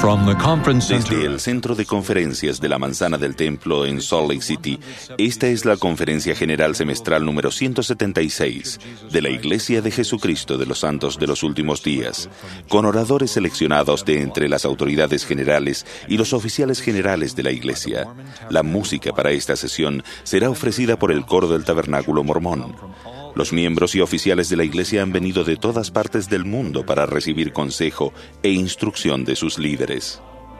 Desde el Centro de Conferencias de la Manzana del Templo en Salt Lake City, esta es la Conferencia General Semestral número 176 de la Iglesia de Jesucristo de los Santos de los Últimos Días, con oradores seleccionados de entre las autoridades generales y los oficiales generales de la Iglesia. La música para esta sesión será ofrecida por el Coro del Tabernáculo Mormón. Los miembros y oficiales de la Iglesia han venido de todas partes del mundo para recibir consejo e instrucción de sus líderes.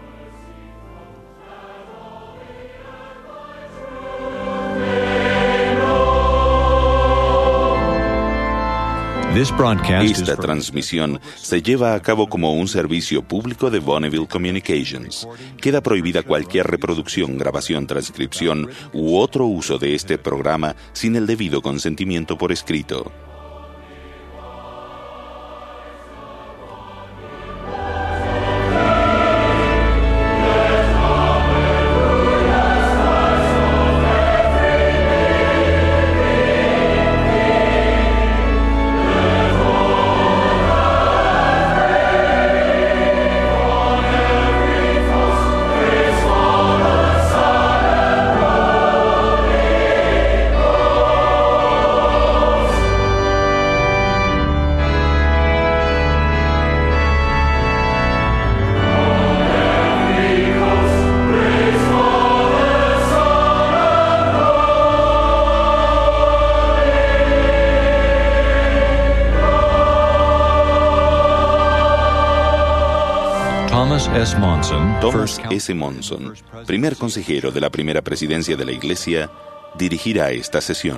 Esta transmisión se lleva a cabo como un servicio público de Bonneville Communications. Queda prohibida cualquier reproducción, grabación, transcripción u otro uso de este programa sin el debido consentimiento por escrito. Thomas S. Monson, primer consejero de la primera presidencia de la Iglesia, dirigirá esta sesión.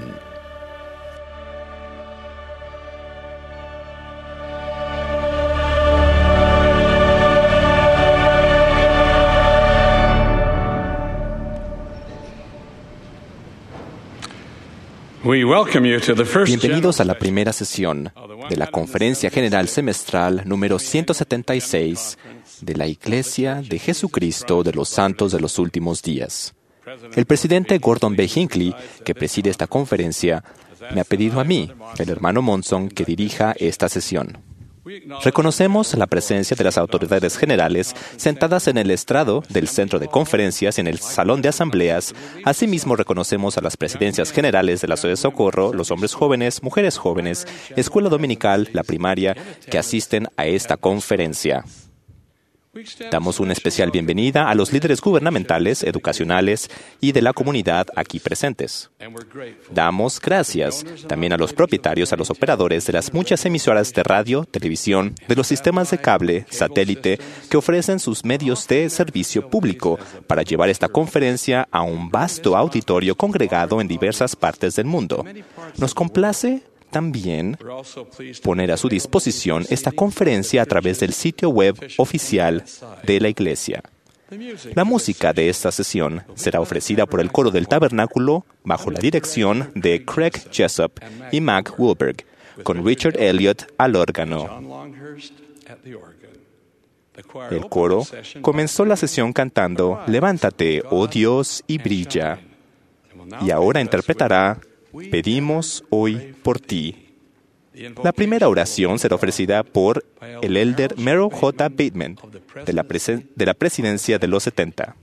Bienvenidos a la primera sesión de la Conferencia General Semestral número 176 de la Iglesia de Jesucristo de los Santos de los Últimos Días. El presidente Gordon B. Hinckley, que preside esta conferencia, me ha pedido a mí, el hermano Monson, que dirija esta sesión. Reconocemos la presencia de las autoridades generales sentadas en el estrado del centro de conferencias y en el salón de asambleas. Asimismo, reconocemos a las presidencias generales de la Ciudad de Socorro, los hombres jóvenes, mujeres jóvenes, escuela dominical, la primaria, que asisten a esta conferencia. Damos una especial bienvenida a los líderes gubernamentales, educacionales y de la comunidad aquí presentes. Damos gracias también a los propietarios, a los operadores de las muchas emisoras de radio, televisión, de los sistemas de cable, satélite, que ofrecen sus medios de servicio público para llevar esta conferencia a un vasto auditorio congregado en diversas partes del mundo. Nos complace también poner a su disposición esta conferencia a través del sitio web oficial de la Iglesia. La música de esta sesión será ofrecida por el Coro del Tabernáculo bajo la dirección de Craig Jessup y Mac Wilberg, con Richard Elliott al órgano. El coro comenzó la sesión cantando «Levántate, oh Dios, y brilla», y ahora interpretará «Pedimos hoy por ti». La primera oración será ofrecida por el elder Merrill J. Bateman, de la presidencia de los 70.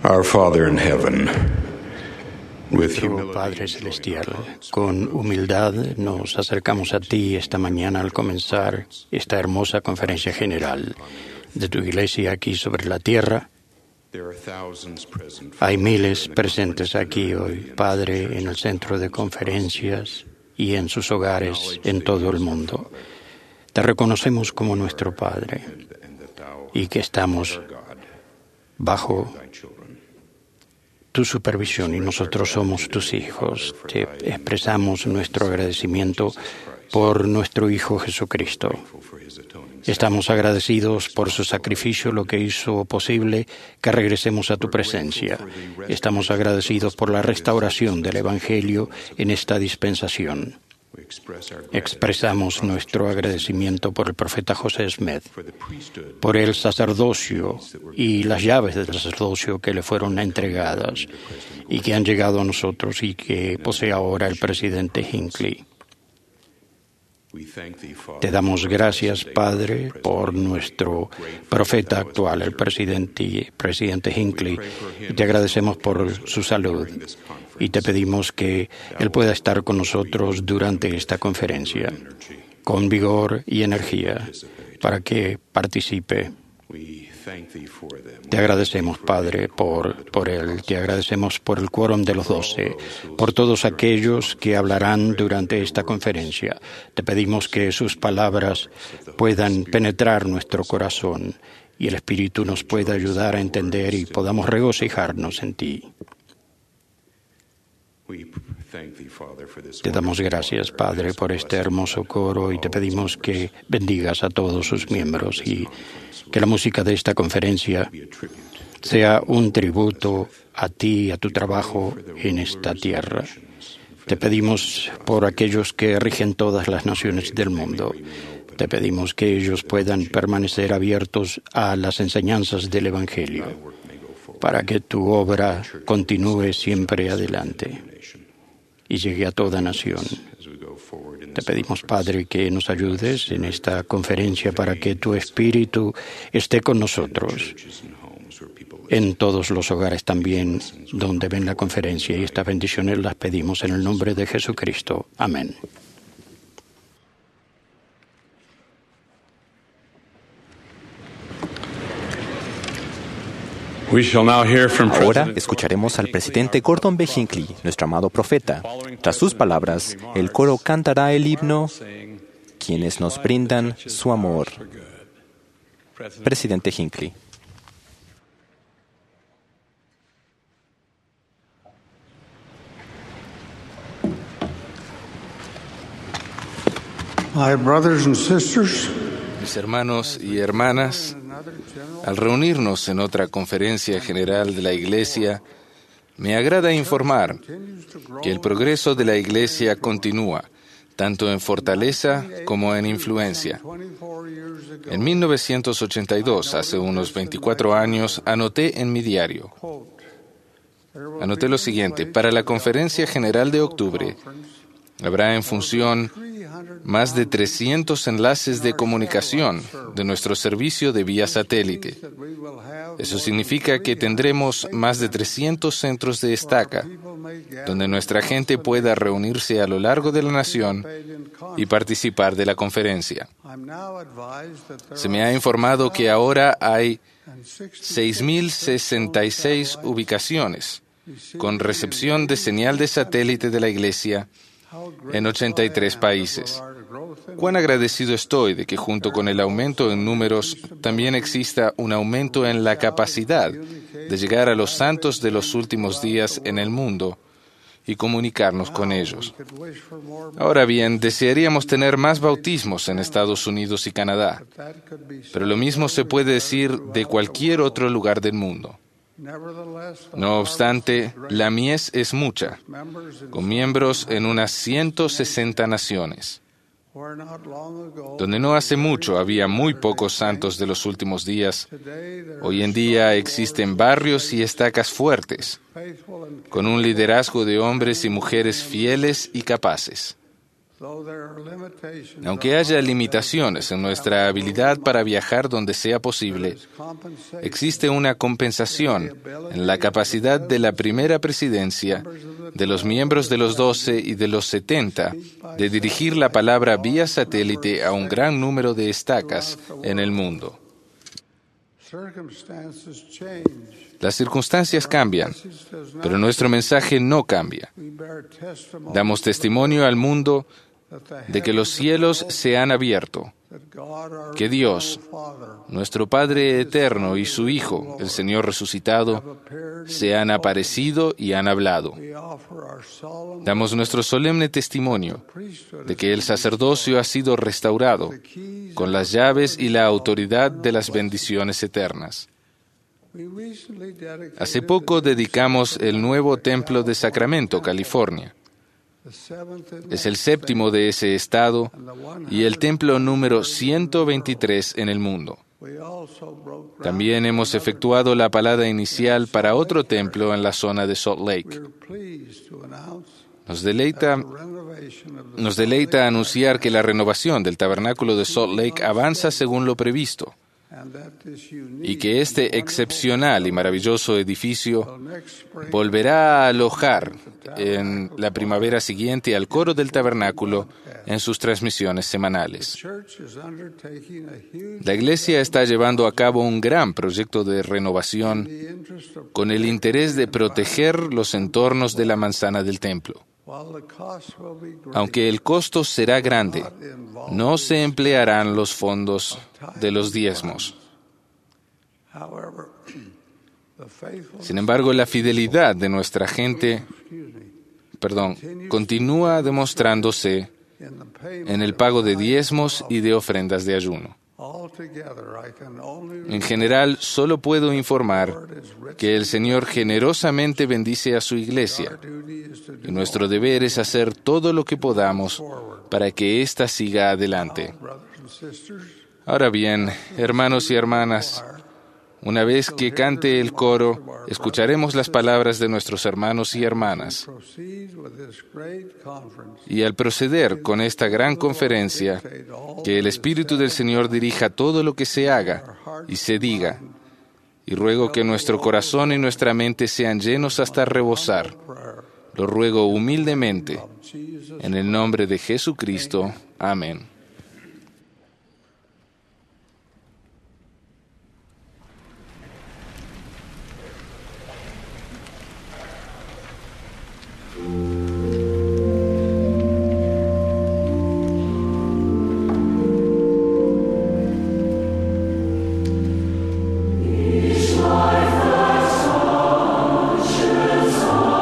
Our Father in heaven, with Nuestro Padre Celestial, con humildad nos acercamos a ti esta mañana al comenzar esta hermosa conferencia general de tu iglesia aquí sobre la tierra. Hay miles presentes aquí hoy, Padre, en el centro de conferencias y en sus hogares en todo el mundo. Te reconocemos como nuestro Padre y que estamos bajo tu supervisión y nosotros somos tus hijos. Te expresamos nuestro agradecimiento por nuestro Hijo Jesucristo. Estamos agradecidos por su sacrificio, lo que hizo posible que regresemos a tu presencia. Estamos agradecidos por la restauración del Evangelio en esta dispensación. Expresamos nuestro agradecimiento por el profeta José Smith, por el sacerdocio y las llaves del sacerdocio que le fueron entregadas y que han llegado a nosotros y que posee ahora el presidente Hinckley. Te damos gracias, Padre, por nuestro profeta actual, el presidente Hinckley, y te agradecemos por su salud. Y te pedimos que Él pueda estar con nosotros durante esta conferencia, con vigor y energía, para que participe. Te agradecemos, Padre, por Él. Te agradecemos por el quórum de los 12, por todos aquellos que hablarán durante esta conferencia. Te pedimos que sus palabras puedan penetrar nuestro corazón y el Espíritu nos pueda ayudar a entender y podamos regocijarnos en ti. Te damos gracias, Padre, por este hermoso coro y te pedimos que bendigas a todos sus miembros y que la música de esta conferencia sea un tributo a ti y a tu trabajo en esta tierra. Te pedimos por aquellos que rigen todas las naciones del mundo. Te pedimos que ellos puedan permanecer abiertos a las enseñanzas del Evangelio, para que tu obra continúe siempre adelante y llegue a toda nación. Te pedimos, Padre, que nos ayudes en esta conferencia para que tu Espíritu esté con nosotros en todos los hogares también donde ven la conferencia, y estas bendiciones las pedimos en el nombre de Jesucristo. Amén. Ahora escucharemos al presidente Gordon B. Hinckley, nuestro amado profeta. Tras sus palabras, el coro cantará el himno "Quienes nos brindan su amor". Presidente Hinckley. My brothers and sisters, mis hermanos y hermanas, al reunirnos en otra conferencia general de la Iglesia, me agrada informar que el progreso de la Iglesia continúa, tanto en fortaleza como en influencia. En 1982, hace unos 24 años, anoté en mi diario. Anoté lo siguiente: para la conferencia general de octubre, habrá en función más de 300 enlaces de comunicación de nuestro servicio de vía satélite. Eso significa que tendremos más de 300 centros de estaca, donde nuestra gente pueda reunirse a lo largo de la nación y participar de la conferencia. Se me ha informado que ahora hay 6.066 ubicaciones con recepción de señal de satélite de la Iglesia en 83 países. Cuán agradecido estoy de que junto con el aumento en números también exista un aumento en la capacidad de llegar a los santos de los últimos días en el mundo y comunicarnos con ellos. Ahora bien, desearíamos tener más bautismos en Estados Unidos y Canadá, pero lo mismo se puede decir de cualquier otro lugar del mundo. No obstante, la mies es mucha, con miembros en unas 160 naciones. Donde no hace mucho había muy pocos santos de los últimos días, hoy en día existen barrios y estacas fuertes, con un liderazgo de hombres y mujeres fieles y capaces. Aunque haya limitaciones en nuestra habilidad para viajar donde sea posible, existe una compensación en la capacidad de la primera presidencia, de los miembros de los 12 y de los 70, de dirigir la palabra vía satélite a un gran número de estacas en el mundo. Las circunstancias cambian, pero nuestro mensaje no cambia. Damos testimonio al mundo de que los cielos se han abierto, que Dios, nuestro Padre eterno y su Hijo, el Señor resucitado, se han aparecido y han hablado. Damos nuestro solemne testimonio de que el sacerdocio ha sido restaurado con las llaves y la autoridad de las bendiciones eternas. Hace poco dedicamos el nuevo templo de Sacramento, California. Es el 7º de ese estado y el templo número 123 en el mundo. También hemos efectuado la palada inicial para otro templo en la zona de Salt Lake. Nos deleita anunciar que la renovación del tabernáculo de Salt Lake avanza según lo previsto, y que este excepcional y maravilloso edificio volverá a alojar en la primavera siguiente al coro del tabernáculo en sus transmisiones semanales. La Iglesia está llevando a cabo un gran proyecto de renovación con el interés de proteger los entornos de la manzana del templo. Aunque el costo será grande, no se emplearán los fondos de los diezmos. Sin embargo, la fidelidad de nuestra gente, continúa demostrándose en el pago de diezmos y de ofrendas de ayuno. En general, solo puedo informar que el Señor generosamente bendice a su Iglesia, y nuestro deber es hacer todo lo que podamos para que ésta siga adelante. Ahora bien, hermanos y hermanas, una vez que cante el coro, escucharemos las palabras de nuestros hermanos y hermanas. Y al proceder con esta gran conferencia, que el Espíritu del Señor dirija todo lo que se haga y se diga. Y ruego que nuestro corazón y nuestra mente sean llenos hasta rebosar. Lo ruego humildemente, en el nombre de Jesucristo. Amén.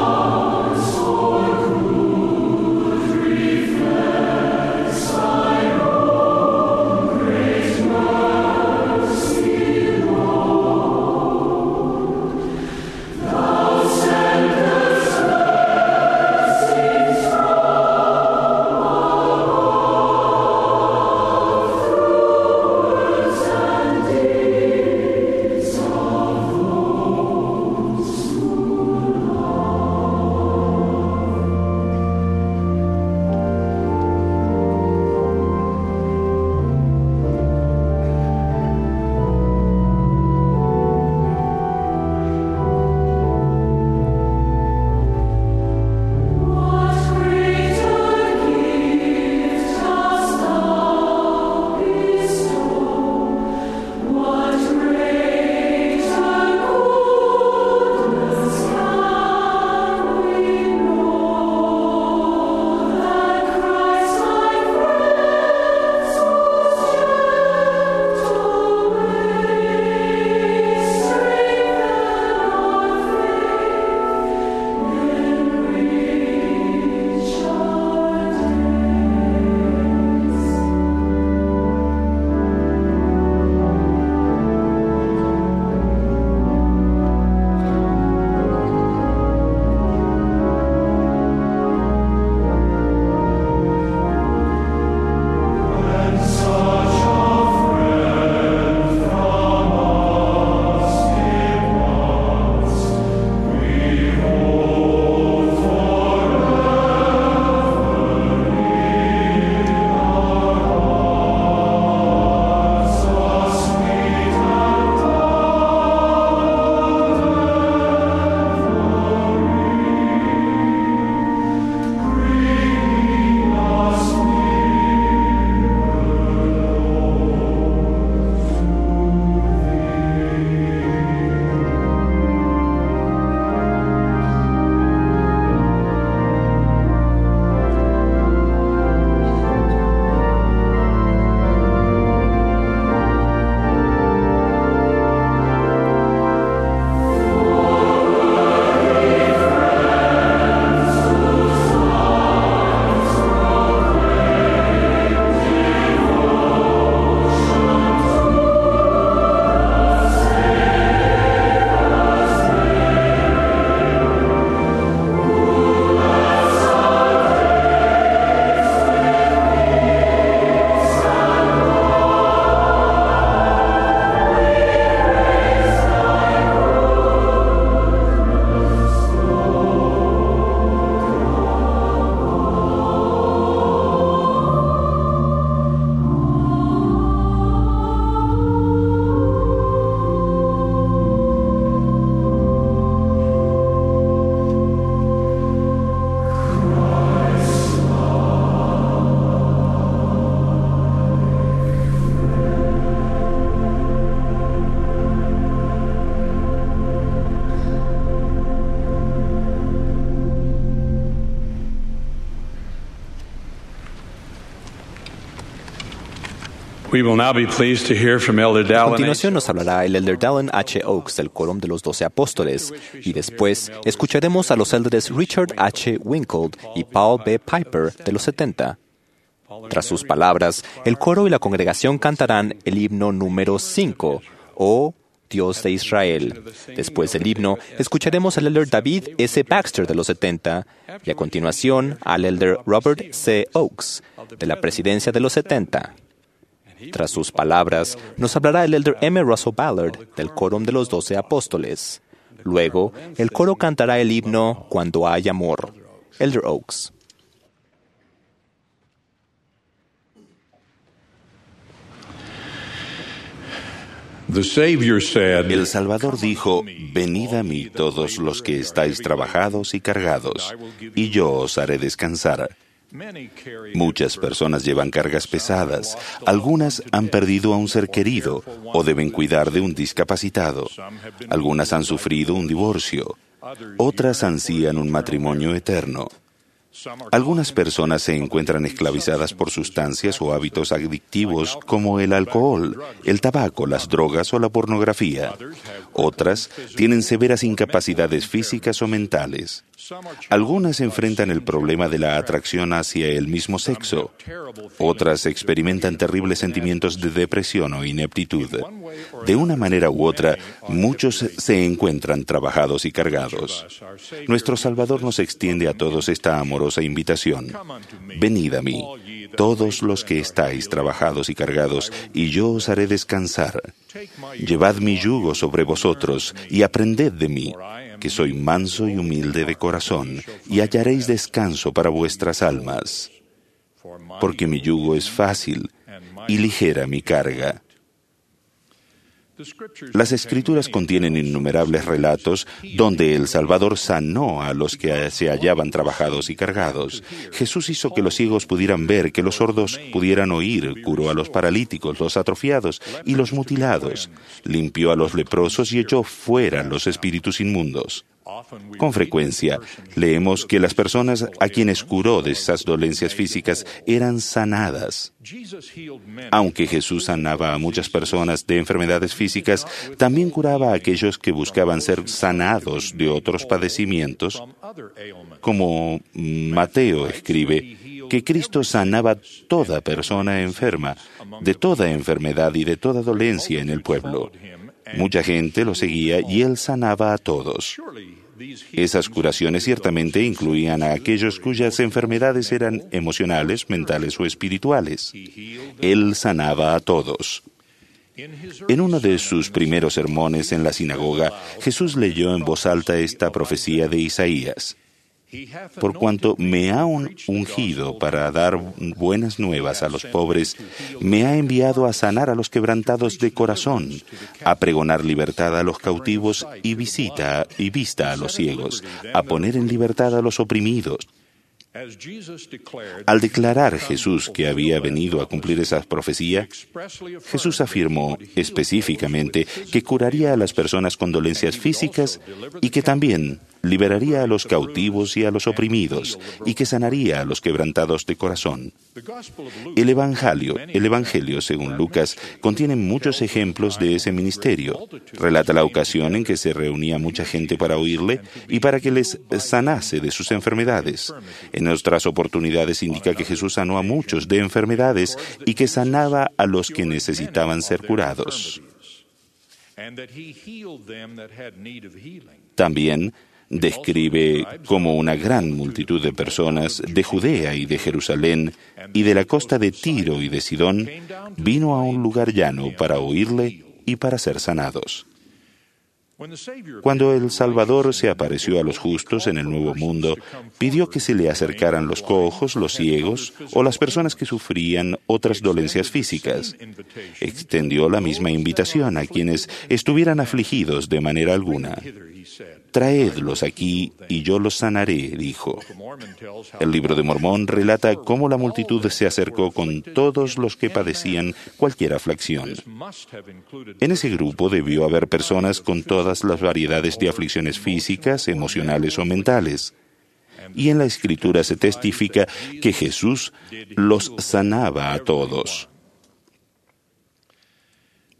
Sorry. We will now be pleased to hear from Elder A Dallin. continuación nos hablará el Elder Dallin H. Oaks del Quórum de los 12 Apóstoles, y después escucharemos a los Elders Richard H. Winkle y Paul B. Piper de los 70. Tras sus palabras, el coro y la congregación cantarán el himno número 5, Oh Dios de Israel. Después del himno, escucharemos al Elder David S. Baxter de los 70 y a continuación al Elder Robert C. Oaks de la presidencia de los 70. Tras sus palabras, nos hablará el Elder M. Russell Ballard del Quórum de los 12 Apóstoles. Luego, el coro cantará el himno Cuando hay amor. Elder Oaks. The Savior said, El Salvador dijo, venid a mí todos los que estáis trabajados y cargados, y yo os haré descansar. Muchas personas llevan cargas pesadas, algunas han perdido a un ser querido o deben cuidar de un discapacitado, algunas han sufrido un divorcio, otras ansían un matrimonio eterno. Algunas personas se encuentran esclavizadas por sustancias o hábitos adictivos como el alcohol, el tabaco, las drogas o la pornografía. Otras tienen severas incapacidades físicas o mentales. Algunas enfrentan el problema de la atracción hacia el mismo sexo. Otras experimentan terribles sentimientos de depresión o ineptitud. De una manera u otra, muchos se encuentran trabajados y cargados. Nuestro Salvador nos extiende a todos esta amorosa invitación. Venid a mí, todos los que estáis trabajados y cargados, y yo os haré descansar. Llevad mi yugo sobre vosotros y aprended de mí, que soy manso y humilde de corazón, y hallaréis descanso para vuestras almas. Porque mi yugo es fácil y ligera mi carga. Las Escrituras contienen innumerables relatos donde el Salvador sanó a los que se hallaban trabajados y cargados. Jesús hizo que los ciegos pudieran ver, que los sordos pudieran oír, curó a los paralíticos, los atrofiados y los mutilados, limpió a los leprosos y echó fuera los espíritus inmundos. Con frecuencia, leemos que las personas a quienes curó de esas dolencias físicas eran sanadas. Aunque Jesús sanaba a muchas personas de enfermedades físicas, también curaba a aquellos que buscaban ser sanados de otros padecimientos, como Mateo escribe que Cristo sanaba toda persona enferma, de toda enfermedad y de toda dolencia en el pueblo. Mucha gente lo seguía y él sanaba a todos. Esas curaciones ciertamente incluían a aquellos cuyas enfermedades eran emocionales, mentales o espirituales. Él sanaba a todos. En uno de sus primeros sermones en la sinagoga, Jesús leyó en voz alta esta profecía de Isaías. Por cuanto me ha ungido para dar buenas nuevas a los pobres, me ha enviado a sanar a los quebrantados de corazón, a pregonar libertad a los cautivos y vista a los ciegos, a poner en libertad a los oprimidos. Al declarar Jesús que había venido a cumplir esa profecía, Jesús afirmó específicamente que curaría a las personas con dolencias físicas y que también liberaría a los cautivos y a los oprimidos y que sanaría a los quebrantados de corazón. El Evangelio, según Lucas, contiene muchos ejemplos de ese ministerio. Relata la ocasión en que se reunía mucha gente para oírle y para que les sanase de sus enfermedades. En otras oportunidades indica que Jesús sanó a muchos de enfermedades y que sanaba a los que necesitaban ser curados. También describe cómo una gran multitud de personas de Judea y de Jerusalén y de la costa de Tiro y de Sidón vino a un lugar llano para oírle y para ser sanados. Cuando el Salvador se apareció a los justos en el Nuevo Mundo, pidió que se le acercaran los cojos, los ciegos o las personas que sufrían otras dolencias físicas. Extendió la misma invitación a quienes estuvieran afligidos de manera alguna. Traedlos aquí y yo los sanaré, dijo. El Libro de Mormón relata cómo la multitud se acercó con todos los que padecían cualquier aflicción. En ese grupo debió haber personas con todas las variedades de aflicciones físicas, emocionales o mentales. Y en la Escritura se testifica que Jesús los sanaba a todos.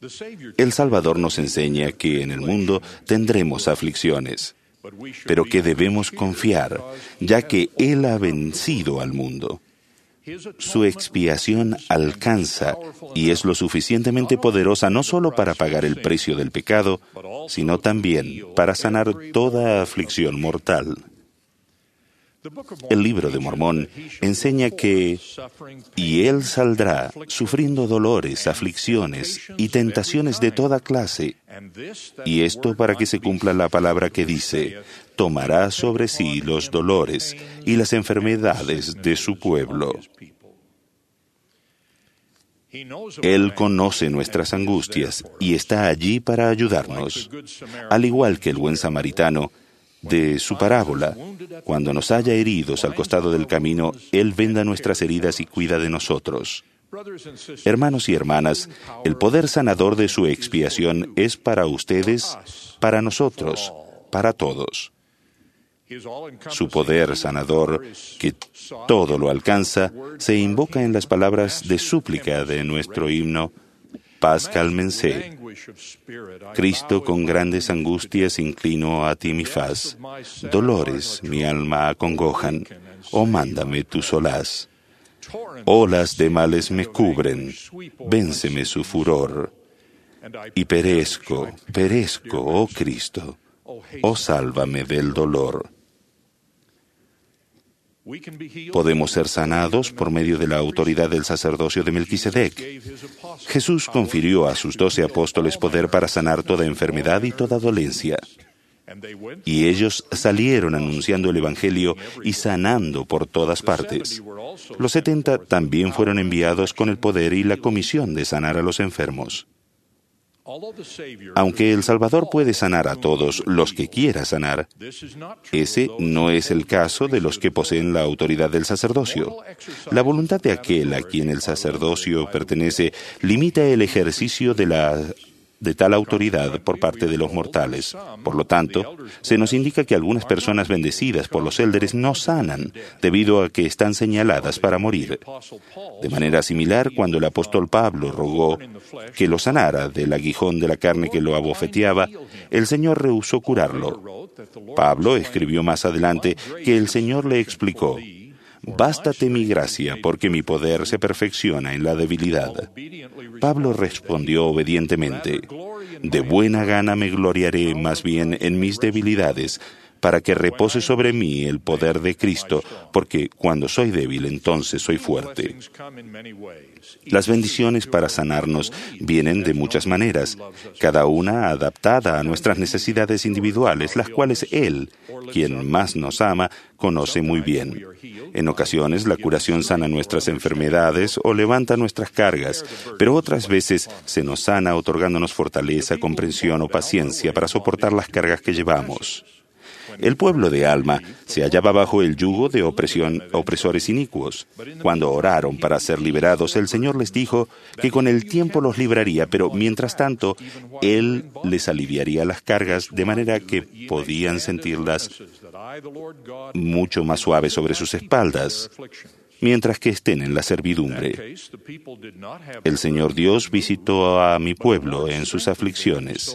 El Salvador nos enseña que en el mundo tendremos aflicciones, pero que debemos confiar, ya que Él ha vencido al mundo. Su expiación alcanza y es lo suficientemente poderosa no solo para pagar el precio del pecado, sino también para sanar toda aflicción mortal. El libro de Mormón enseña que «Y él saldrá sufriendo dolores, aflicciones y tentaciones de toda clase, y esto para que se cumpla la palabra que dice, tomará sobre sí los dolores y las enfermedades de su pueblo». Él conoce nuestras angustias y está allí para ayudarnos. Al igual que el buen samaritano, de su parábola, cuando nos haya heridos al costado del camino, Él venda nuestras heridas y cuida de nosotros. Hermanos y hermanas, el poder sanador de su expiación es para ustedes, para nosotros, para todos. Su poder sanador, que todo lo alcanza, se invoca en las palabras de súplica de nuestro himno, «Paz cálmense. Cristo, con grandes angustias inclino a ti mi faz. Dolores mi alma acongojan. Oh, mándame tu solaz. Olas de males me cubren. Vénceme su furor. Y perezco, oh Cristo. Oh, sálvame del dolor». Podemos ser sanados por medio de la autoridad del sacerdocio de Melquisedec. Jesús confirió a sus 12 apóstoles poder para sanar toda enfermedad y toda dolencia. Y ellos salieron anunciando el Evangelio y sanando por todas partes. Los 70 también fueron enviados con el poder y la comisión de sanar a los enfermos. Aunque el Salvador puede sanar a todos los que quiera sanar, ese no es el caso de los que poseen la autoridad del sacerdocio. La voluntad de aquel a quien el sacerdocio pertenece limita el ejercicio de tal autoridad por parte de los mortales. Por lo tanto, se nos indica que algunas personas bendecidas por los élderes no sanan debido a que están señaladas para morir. De manera similar, cuando el apóstol Pablo rogó que lo sanara del aguijón de la carne que lo abofeteaba, el Señor rehusó curarlo. Pablo escribió más adelante que el Señor le explicó: «Bástate mi gracia, porque mi poder se perfecciona en la debilidad». Pablo respondió obedientemente: «De buena gana me gloriaré más bien en mis debilidades, para que repose sobre mí el poder de Cristo, porque cuando soy débil, entonces soy fuerte». Las bendiciones para sanarnos vienen de muchas maneras, cada una adaptada a nuestras necesidades individuales, las cuales Él, quien más nos ama, conoce muy bien. En ocasiones, la curación sana nuestras enfermedades o levanta nuestras cargas, pero otras veces se nos sana otorgándonos fortaleza, comprensión o paciencia para soportar las cargas que llevamos. El pueblo de Alma se hallaba bajo el yugo de opresores inicuos. Cuando oraron para ser liberados, el Señor les dijo que con el tiempo los libraría, pero mientras tanto, Él les aliviaría las cargas de manera que podían sentirlas mucho más suaves sobre sus espaldas, mientras que estén en la servidumbre. El Señor Dios visitó a mi pueblo en sus aflicciones.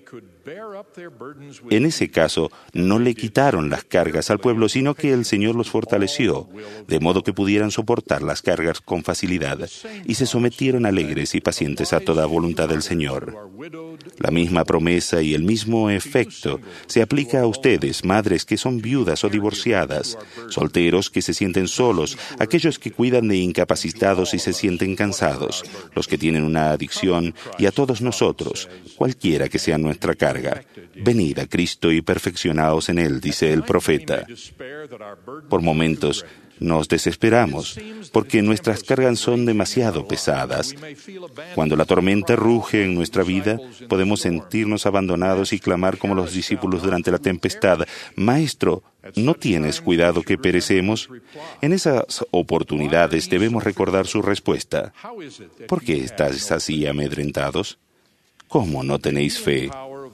En ese caso, no le quitaron las cargas al pueblo, sino que el Señor los fortaleció, de modo que pudieran soportar las cargas con facilidad, y se sometieron alegres y pacientes a toda voluntad del Señor. La misma promesa y el mismo efecto se aplica a ustedes, madres que son viudas o divorciadas, solteros que se sienten solos, aquellos que cuidan de incapacitados y se sienten cansados, los que tienen una adicción, y a todos nosotros, cualquiera que sea nuestra carga. Venid a Cristo y perfeccionaos en Él, dice el profeta. Por momentos nos desesperamos, porque nuestras cargas son demasiado pesadas. Cuando la tormenta ruge en nuestra vida, podemos sentirnos abandonados y clamar como los discípulos durante la tempestad: «Maestro, ¿no tienes cuidado que perecemos?». En esas oportunidades debemos recordar su respuesta: «¿Por qué estáis así amedrentados? ¿Cómo no tenéis fe?».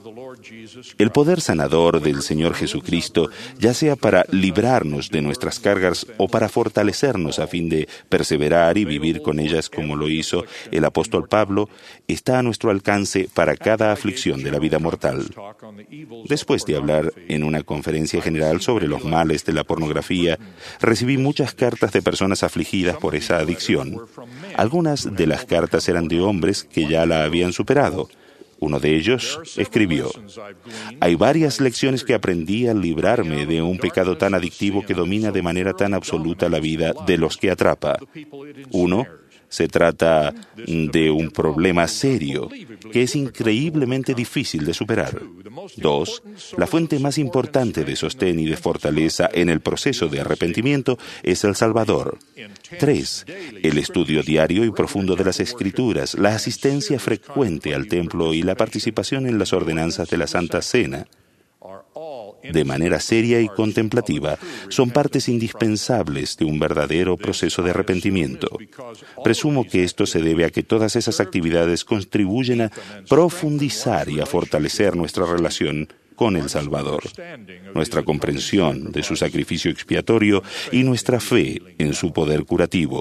El poder sanador del Señor Jesucristo, ya sea para librarnos de nuestras cargas o para fortalecernos a fin de perseverar y vivir con ellas como lo hizo el apóstol Pablo, está a nuestro alcance para cada aflicción de la vida mortal. Después de hablar en una conferencia general sobre los males de la pornografía, recibí muchas cartas de personas afligidas por esa adicción. Algunas de las cartas eran de hombres que ya la habían superado. Uno de ellos escribió: «Hay varias lecciones que aprendí al librarme de un pecado tan adictivo que domina de manera tan absoluta la vida de los que atrapa. Uno, se trata de un problema serio que es increíblemente difícil de superar. 2, la fuente más importante de sostén y de fortaleza en el proceso de arrepentimiento es el Salvador. 3, el estudio diario y profundo de las Escrituras, la asistencia frecuente al templo y la participación en las ordenanzas de la Santa Cena, de manera seria y contemplativa, son partes indispensables de un verdadero proceso de arrepentimiento. Presumo que esto se debe a que todas esas actividades contribuyen a profundizar y a fortalecer nuestra relación con el Salvador, nuestra comprensión de su sacrificio expiatorio y nuestra fe en su poder curativo.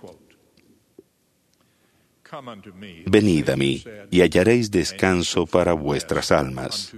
Venid a mí y hallaréis descanso para vuestras almas».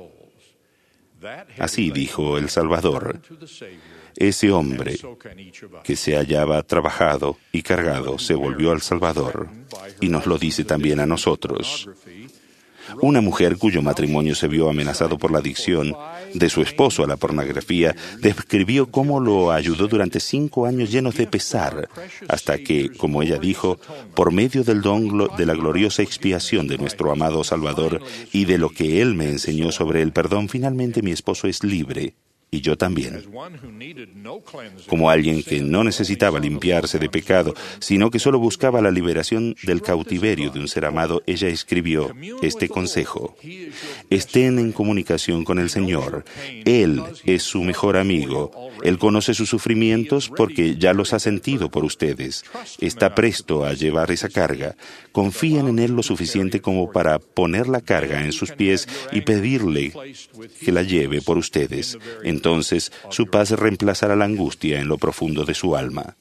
Así dijo el Salvador. Ese hombre que se hallaba trabajado y cargado se volvió al Salvador, y nos lo dice también a nosotros. Una mujer cuyo matrimonio se vio amenazado por la adicción de su esposo a la pornografía describió cómo lo ayudó durante 5 años llenos de pesar, hasta que, como ella dijo, por medio del don de la gloriosa expiación de nuestro amado Salvador y de lo que Él me enseñó sobre el perdón, finalmente mi esposo es libre. Y yo también. Como alguien que no necesitaba limpiarse de pecado, sino que solo buscaba la liberación del cautiverio de un ser amado, ella escribió este consejo: estén en comunicación con el Señor. Él es su mejor amigo. Él conoce sus sufrimientos porque ya los ha sentido por ustedes. Está presto a llevar esa carga. Confíen en Él lo suficiente como para poner la carga en sus pies y pedirle que la lleve por ustedes. Entonces, su paz reemplazará la angustia en lo profundo de su alma.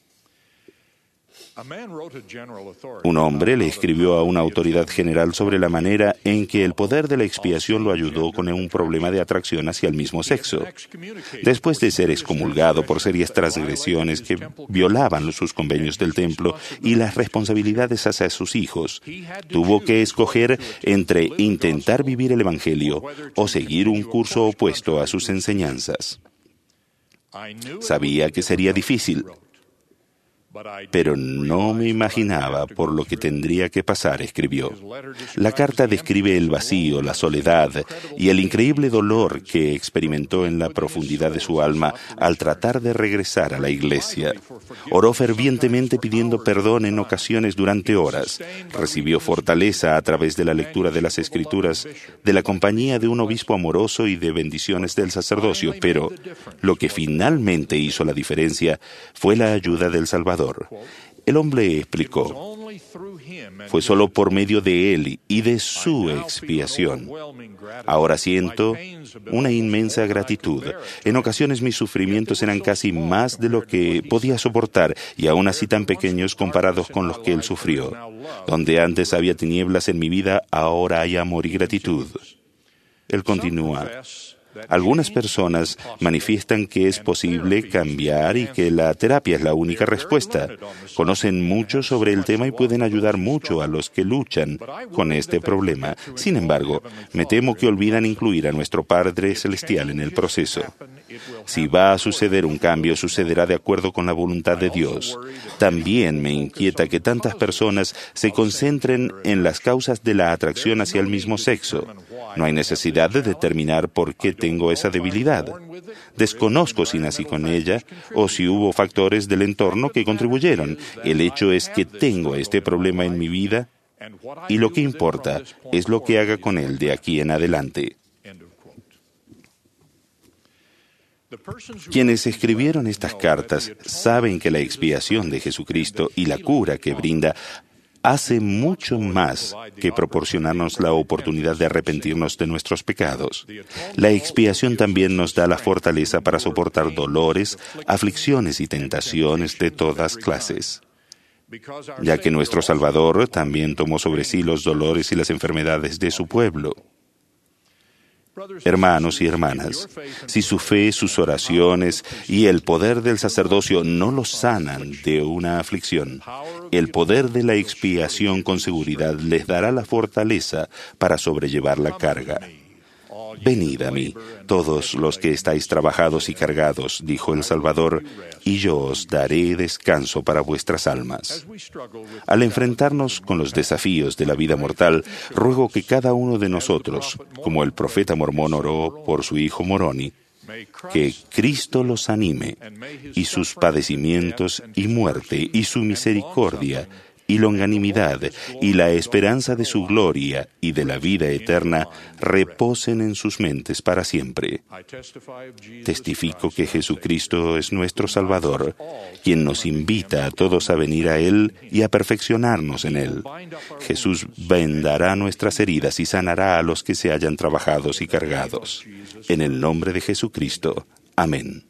Un hombre le escribió a una autoridad general sobre la manera en que el poder de la expiación lo ayudó con un problema de atracción hacia el mismo sexo. Después de ser excomulgado por serias transgresiones que violaban sus convenios del templo y las responsabilidades hacia sus hijos, tuvo que escoger entre intentar vivir el Evangelio o seguir un curso opuesto a sus enseñanzas. Sabía que sería difícil, pero no me imaginaba por lo que tendría que pasar, escribió. La carta describe el vacío, la soledad y el increíble dolor que experimentó en la profundidad de su alma al tratar de regresar a la iglesia. Oró fervientemente pidiendo perdón en ocasiones durante horas. Recibió fortaleza a través de la lectura de las Escrituras, de la compañía de un obispo amoroso y de bendiciones del sacerdocio, pero lo que finalmente hizo la diferencia fue la ayuda del Salvador. El hombre explicó: fue solo por medio de Él y de su expiación. Ahora siento una inmensa gratitud. En ocasiones mis sufrimientos eran casi más de lo que podía soportar y aún así tan pequeños comparados con los que Él sufrió. Donde antes había tinieblas en mi vida, ahora hay amor y gratitud. Él continúa: algunas personas manifiestan que es posible cambiar y que la terapia es la única respuesta. Conocen mucho sobre el tema y pueden ayudar mucho a los que luchan con este problema. Sin embargo, me temo que olvidan incluir a nuestro Padre Celestial en el proceso. Si va a suceder un cambio, sucederá de acuerdo con la voluntad de Dios. También me inquieta que tantas personas se concentren en las causas de la atracción hacia el mismo sexo. No hay necesidad de determinar por qué tengo esa debilidad. Desconozco si nací con ella o si hubo factores del entorno que contribuyeron. El hecho es que tengo este problema en mi vida y lo que importa es lo que haga con él de aquí en adelante. Quienes escribieron estas cartas saben que la expiación de Jesucristo y la cura que brinda hace mucho más que proporcionarnos la oportunidad de arrepentirnos de nuestros pecados. La expiación también nos da la fortaleza para soportar dolores, aflicciones y tentaciones de todas clases. Ya que nuestro Salvador también tomó sobre sí los dolores y las enfermedades de su pueblo. Hermanos y hermanas, si su fe, sus oraciones y el poder del sacerdocio no los sanan de una aflicción, el poder de la expiación con seguridad les dará la fortaleza para sobrellevar la carga. Venid a mí, todos los que estáis trabajados y cargados, dijo el Salvador, y yo os daré descanso para vuestras almas. Al enfrentarnos con los desafíos de la vida mortal, ruego que cada uno de nosotros, como el profeta mormón oró por su hijo Moroni, que Cristo los anime, y sus padecimientos y muerte, y su misericordia, y longanimidad, y la esperanza de su gloria y de la vida eterna reposen en sus mentes para siempre. Testifico que Jesucristo es nuestro Salvador, quien nos invita a todos a venir a Él y a perfeccionarnos en Él. Jesús vendará nuestras heridas y sanará a los que se hayan trabajados y cargados. En el nombre de Jesucristo. Amén.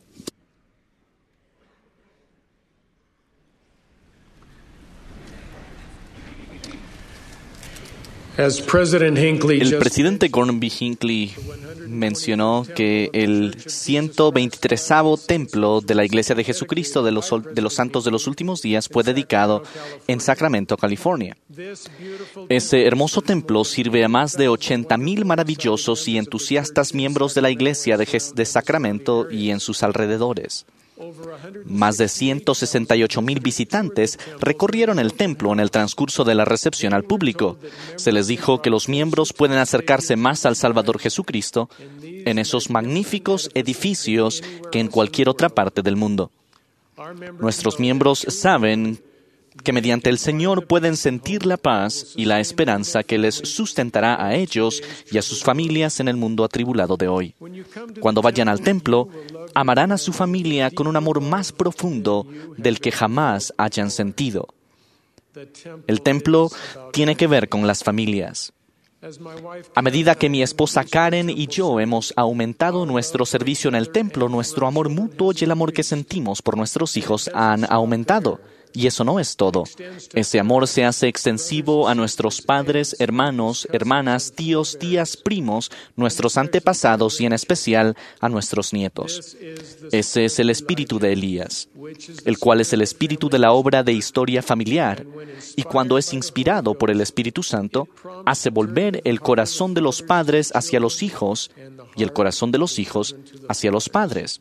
El presidente Gordon B. Hinckley mencionó que el 123º templo de la Iglesia de Jesucristo de los Santos de los Últimos Días fue dedicado en Sacramento, California. Ese hermoso templo sirve a más de 80,000 maravillosos y entusiastas miembros de la Iglesia de Sacramento y en sus alrededores. Más de 168,000 visitantes recorrieron el templo en el transcurso de la recepción al público. Se les dijo que los miembros pueden acercarse más al Salvador Jesucristo en esos magníficos edificios que en cualquier otra parte del mundo. Nuestros miembros saben que mediante el Señor pueden sentir la paz y la esperanza que les sustentará a ellos y a sus familias en el mundo atribulado de hoy. Cuando vayan al templo, amarán a su familia con un amor más profundo del que jamás hayan sentido. El templo tiene que ver con las familias. A medida que mi esposa Karen y yo hemos aumentado nuestro servicio en el templo, nuestro amor mutuo y el amor que sentimos por nuestros hijos han aumentado. Y eso no es todo. Ese amor se hace extensivo a nuestros padres, hermanos, hermanas, tíos, tías, primos, nuestros antepasados y en especial a nuestros nietos. Ese es el espíritu de Elías, el cual es el espíritu de la obra de historia familiar, y cuando es inspirado por el Espíritu Santo, hace volver el corazón de los padres hacia los hijos y el corazón de los hijos hacia los padres.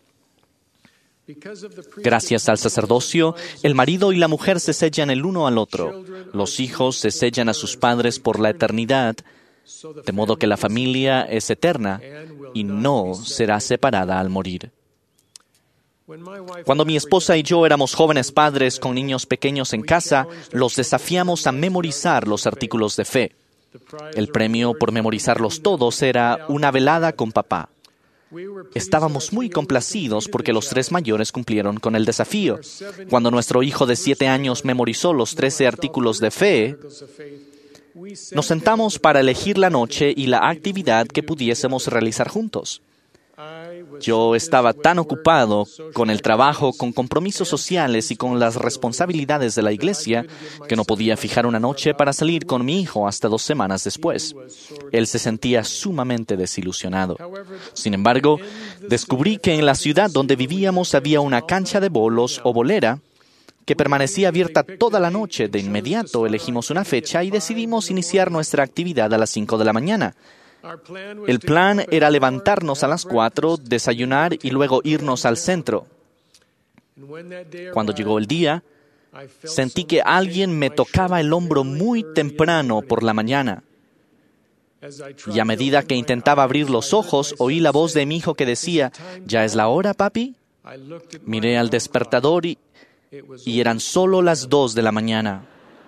Gracias al sacerdocio, el marido y la mujer se sellan el uno al otro. Los hijos se sellan a sus padres por la eternidad, de modo que la familia es eterna y no será separada al morir. Cuando mi esposa y yo éramos jóvenes padres con niños pequeños en casa, los desafiamos a memorizar los artículos de fe. El premio por memorizarlos todos era una velada con papá. Estábamos muy complacidos porque los 3 mayores cumplieron con el desafío. Cuando nuestro hijo de 7 años memorizó los 13 artículos de fe, nos sentamos para elegir la noche y la actividad que pudiésemos realizar juntos. Yo estaba tan ocupado con el trabajo, con compromisos sociales y con las responsabilidades de la iglesia que no podía fijar una noche para salir con mi hijo hasta 2 semanas después. Él se sentía sumamente desilusionado. Sin embargo, descubrí que en la ciudad donde vivíamos había una cancha de bolos o bolera que permanecía abierta toda la noche. De inmediato elegimos una fecha y decidimos iniciar nuestra actividad a las 5 de la mañana. El plan era levantarnos a las 4, desayunar y luego irnos al centro. Cuando llegó el día, sentí que alguien me tocaba el hombro muy temprano por la mañana. Y a medida que intentaba abrir los ojos, oí la voz de mi hijo que decía, ¿ya es la hora, papi? Miré al despertador y eran solo las 2 de la mañana.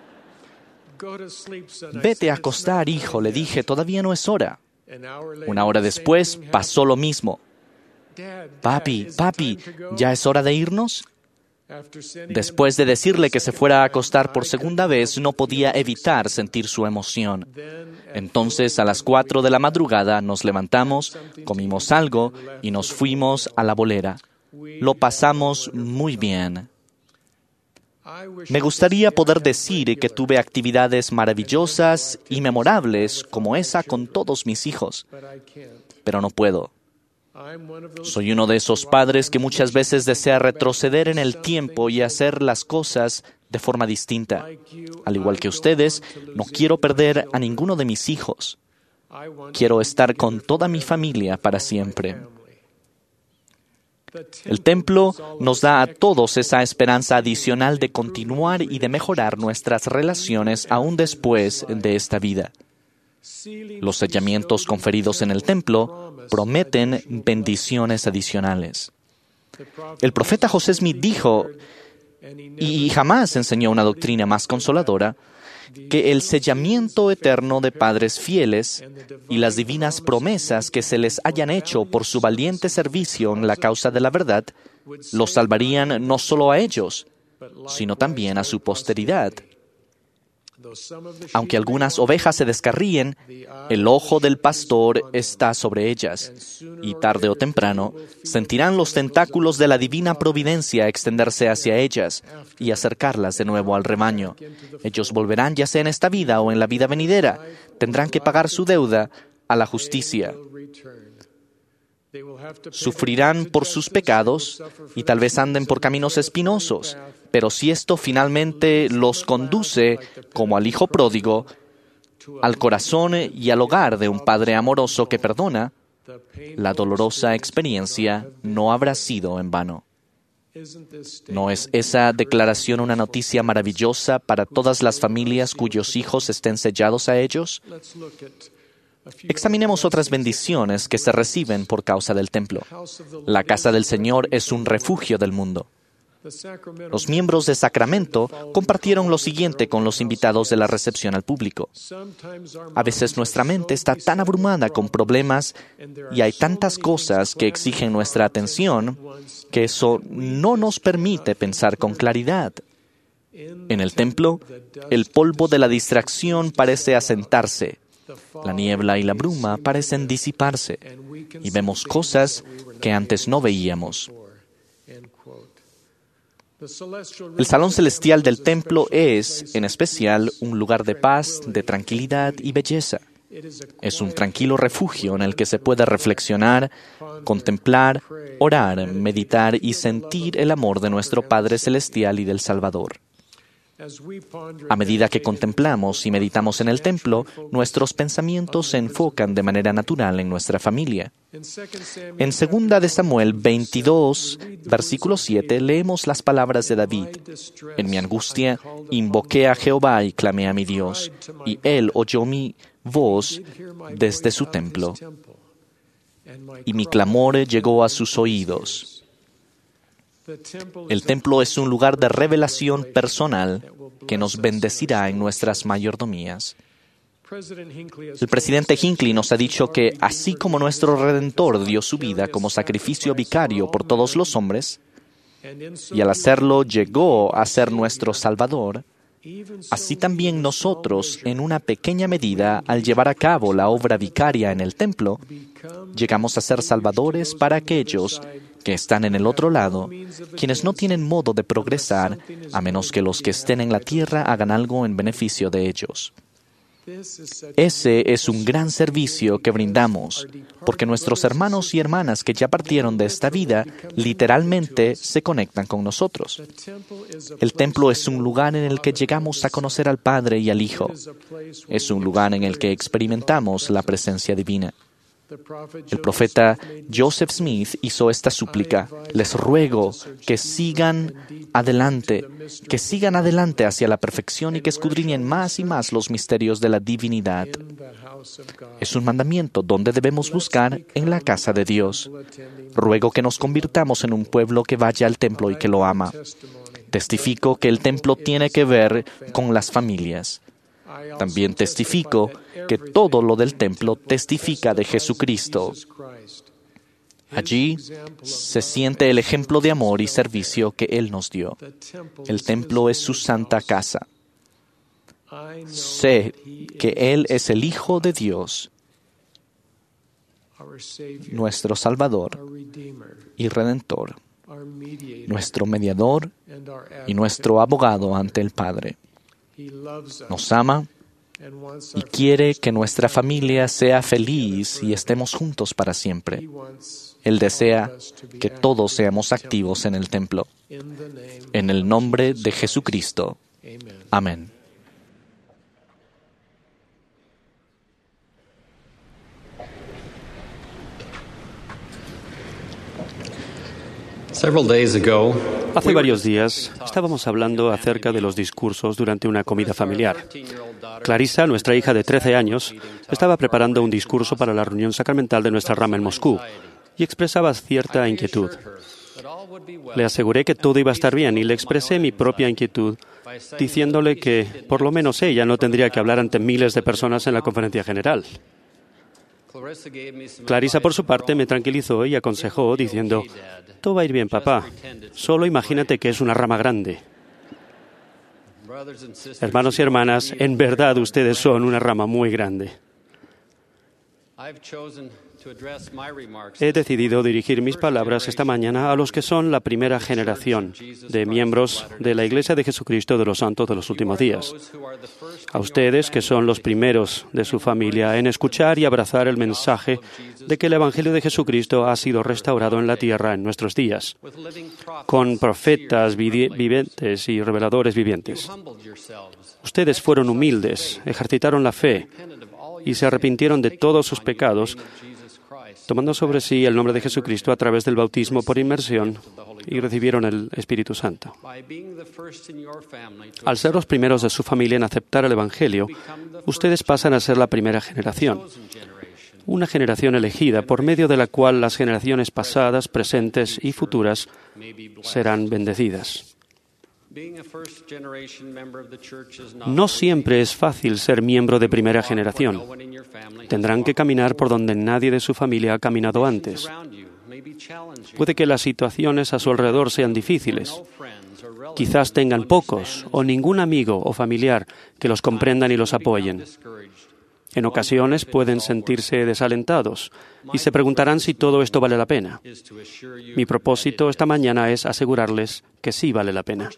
Vete a acostar, hijo, le dije, todavía no es hora. 1 hora después pasó lo mismo. Papi, ¿ya es hora de irnos? Después de decirle que se fuera a acostar por segunda vez, no podía evitar sentir su emoción. Entonces, a las 4 de la madrugada, nos levantamos, comimos algo y nos fuimos a la bolera. Lo pasamos muy bien. Me gustaría poder decir que tuve actividades maravillosas y memorables como esa con todos mis hijos, pero no puedo. Soy uno de esos padres que muchas veces desea retroceder en el tiempo y hacer las cosas de forma distinta. Al igual que ustedes, no quiero perder a ninguno de mis hijos. Quiero estar con toda mi familia para siempre. El templo nos da a todos esa esperanza adicional de continuar y de mejorar nuestras relaciones aún después de esta vida. Los sellamientos conferidos en el templo prometen bendiciones adicionales. El profeta José Smith dijo, y jamás enseñó una doctrina más consoladora, que el sellamiento eterno de padres fieles y las divinas promesas que se les hayan hecho por su valiente servicio en la causa de la verdad los salvarían no solo a ellos, sino también a su posteridad. Aunque algunas ovejas se descarríen, el ojo del pastor está sobre ellas, y tarde o temprano sentirán los tentáculos de la divina providencia extenderse hacia ellas y acercarlas de nuevo al rebaño. Ellos volverán ya sea en esta vida o en la vida venidera. Tendrán que pagar su deuda a la justicia. Sufrirán por sus pecados y tal vez anden por caminos espinosos, pero si esto finalmente los conduce, como al hijo pródigo, al corazón y al hogar de un padre amoroso que perdona, la dolorosa experiencia no habrá sido en vano. ¿No es esa declaración una noticia maravillosa para todas las familias cuyos hijos estén sellados a ellos? Examinemos otras bendiciones que se reciben por causa del templo. La casa del Señor es un refugio del mundo. Los miembros de Sacramento compartieron lo siguiente con los invitados de la recepción al público. A veces nuestra mente está tan abrumada con problemas y hay tantas cosas que exigen nuestra atención que eso no nos permite pensar con claridad. En el templo, el polvo de la distracción parece asentarse. La niebla y la bruma parecen disiparse y vemos cosas que antes no veíamos. El salón celestial del templo es, en especial, un lugar de paz, de tranquilidad y belleza. Es un tranquilo refugio en el que se puede reflexionar, contemplar, orar, meditar y sentir el amor de nuestro Padre Celestial y del Salvador. A medida que contemplamos y meditamos en el templo, nuestros pensamientos se enfocan de manera natural en nuestra familia. En 2 de Samuel 22, versículo 7, leemos las palabras de David. En mi angustia, invoqué a Jehová y clamé a mi Dios, y Él oyó mi voz desde su templo, y mi clamor llegó a sus oídos. El templo es un lugar de revelación personal que nos bendecirá en nuestras mayordomías. El presidente Hinckley nos ha dicho que, así como nuestro Redentor dio su vida como sacrificio vicario por todos los hombres, y al hacerlo llegó a ser nuestro Salvador, así también nosotros, en una pequeña medida, al llevar a cabo la obra vicaria en el templo, llegamos a ser salvadores para aquellos que están en el otro lado, quienes no tienen modo de progresar a menos que los que estén en la tierra hagan algo en beneficio de ellos. Ese es un gran servicio que brindamos, porque nuestros hermanos y hermanas que ya partieron de esta vida literalmente se conectan con nosotros. El templo es un lugar en el que llegamos a conocer al Padre y al Hijo. Es un lugar en el que experimentamos la presencia divina. El profeta Joseph Smith hizo esta súplica: les ruego que sigan adelante hacia la perfección y que escudriñen más y más los misterios de la divinidad. Es un mandamiento donde debemos buscar en la casa de Dios. Ruego que nos convirtamos en un pueblo que vaya al templo y que lo ama. Testifico que el templo tiene que ver con las familias. También testifico que todo lo del templo testifica de Jesucristo. Allí se siente el ejemplo de amor y servicio que Él nos dio. El templo es su santa casa. Sé que Él es el Hijo de Dios, nuestro Salvador y Redentor, nuestro mediador y nuestro abogado ante el Padre. Nos ama y quiere que nuestra familia sea feliz y estemos juntos para siempre. Él desea que todos seamos activos en el templo. En el nombre de Jesucristo. Amén. Hace varios días estábamos hablando acerca de los discursos durante una comida familiar. Clarisa, nuestra hija de 13 años, estaba preparando un discurso para la reunión sacramental de nuestra rama en Moscú y expresaba cierta inquietud. Le aseguré que todo iba a estar bien y le expresé mi propia inquietud diciéndole que por lo menos ella no tendría que hablar ante miles de personas en la conferencia general. Clarisa, por su parte, me tranquilizó y aconsejó diciendo: «Todo va a ir bien, papá. Solo imagínate que es una rama grande». Hermanos y hermanas, en verdad ustedes son una rama muy grande. He decidido dirigir mis palabras esta mañana a los que son la primera generación de miembros de la Iglesia de Jesucristo de los Santos de los Últimos Días. A ustedes, que son los primeros de su familia en escuchar y abrazar el mensaje de que el Evangelio de Jesucristo ha sido restaurado en la tierra en nuestros días, con profetas vivientes y reveladores vivientes. Ustedes fueron humildes, ejercitaron la fe y se arrepintieron de todos sus pecados, tomando sobre sí el nombre de Jesucristo a través del bautismo por inmersión, y recibieron el Espíritu Santo. Al ser los primeros de su familia en aceptar el Evangelio, ustedes pasan a ser la primera generación, una generación elegida por medio de la cual las generaciones pasadas, presentes y futuras serán bendecidas. No siempre es fácil ser miembro de primera generación. Tendrán que caminar por donde nadie de su familia ha caminado antes. Puede que las situaciones a su alrededor sean difíciles. Quizás tengan pocos o ningún amigo o familiar que los comprendan y los apoyen. En ocasiones pueden sentirse desalentados y se preguntarán si todo esto vale la pena. Mi propósito esta mañana es asegurarles que sí vale la pena.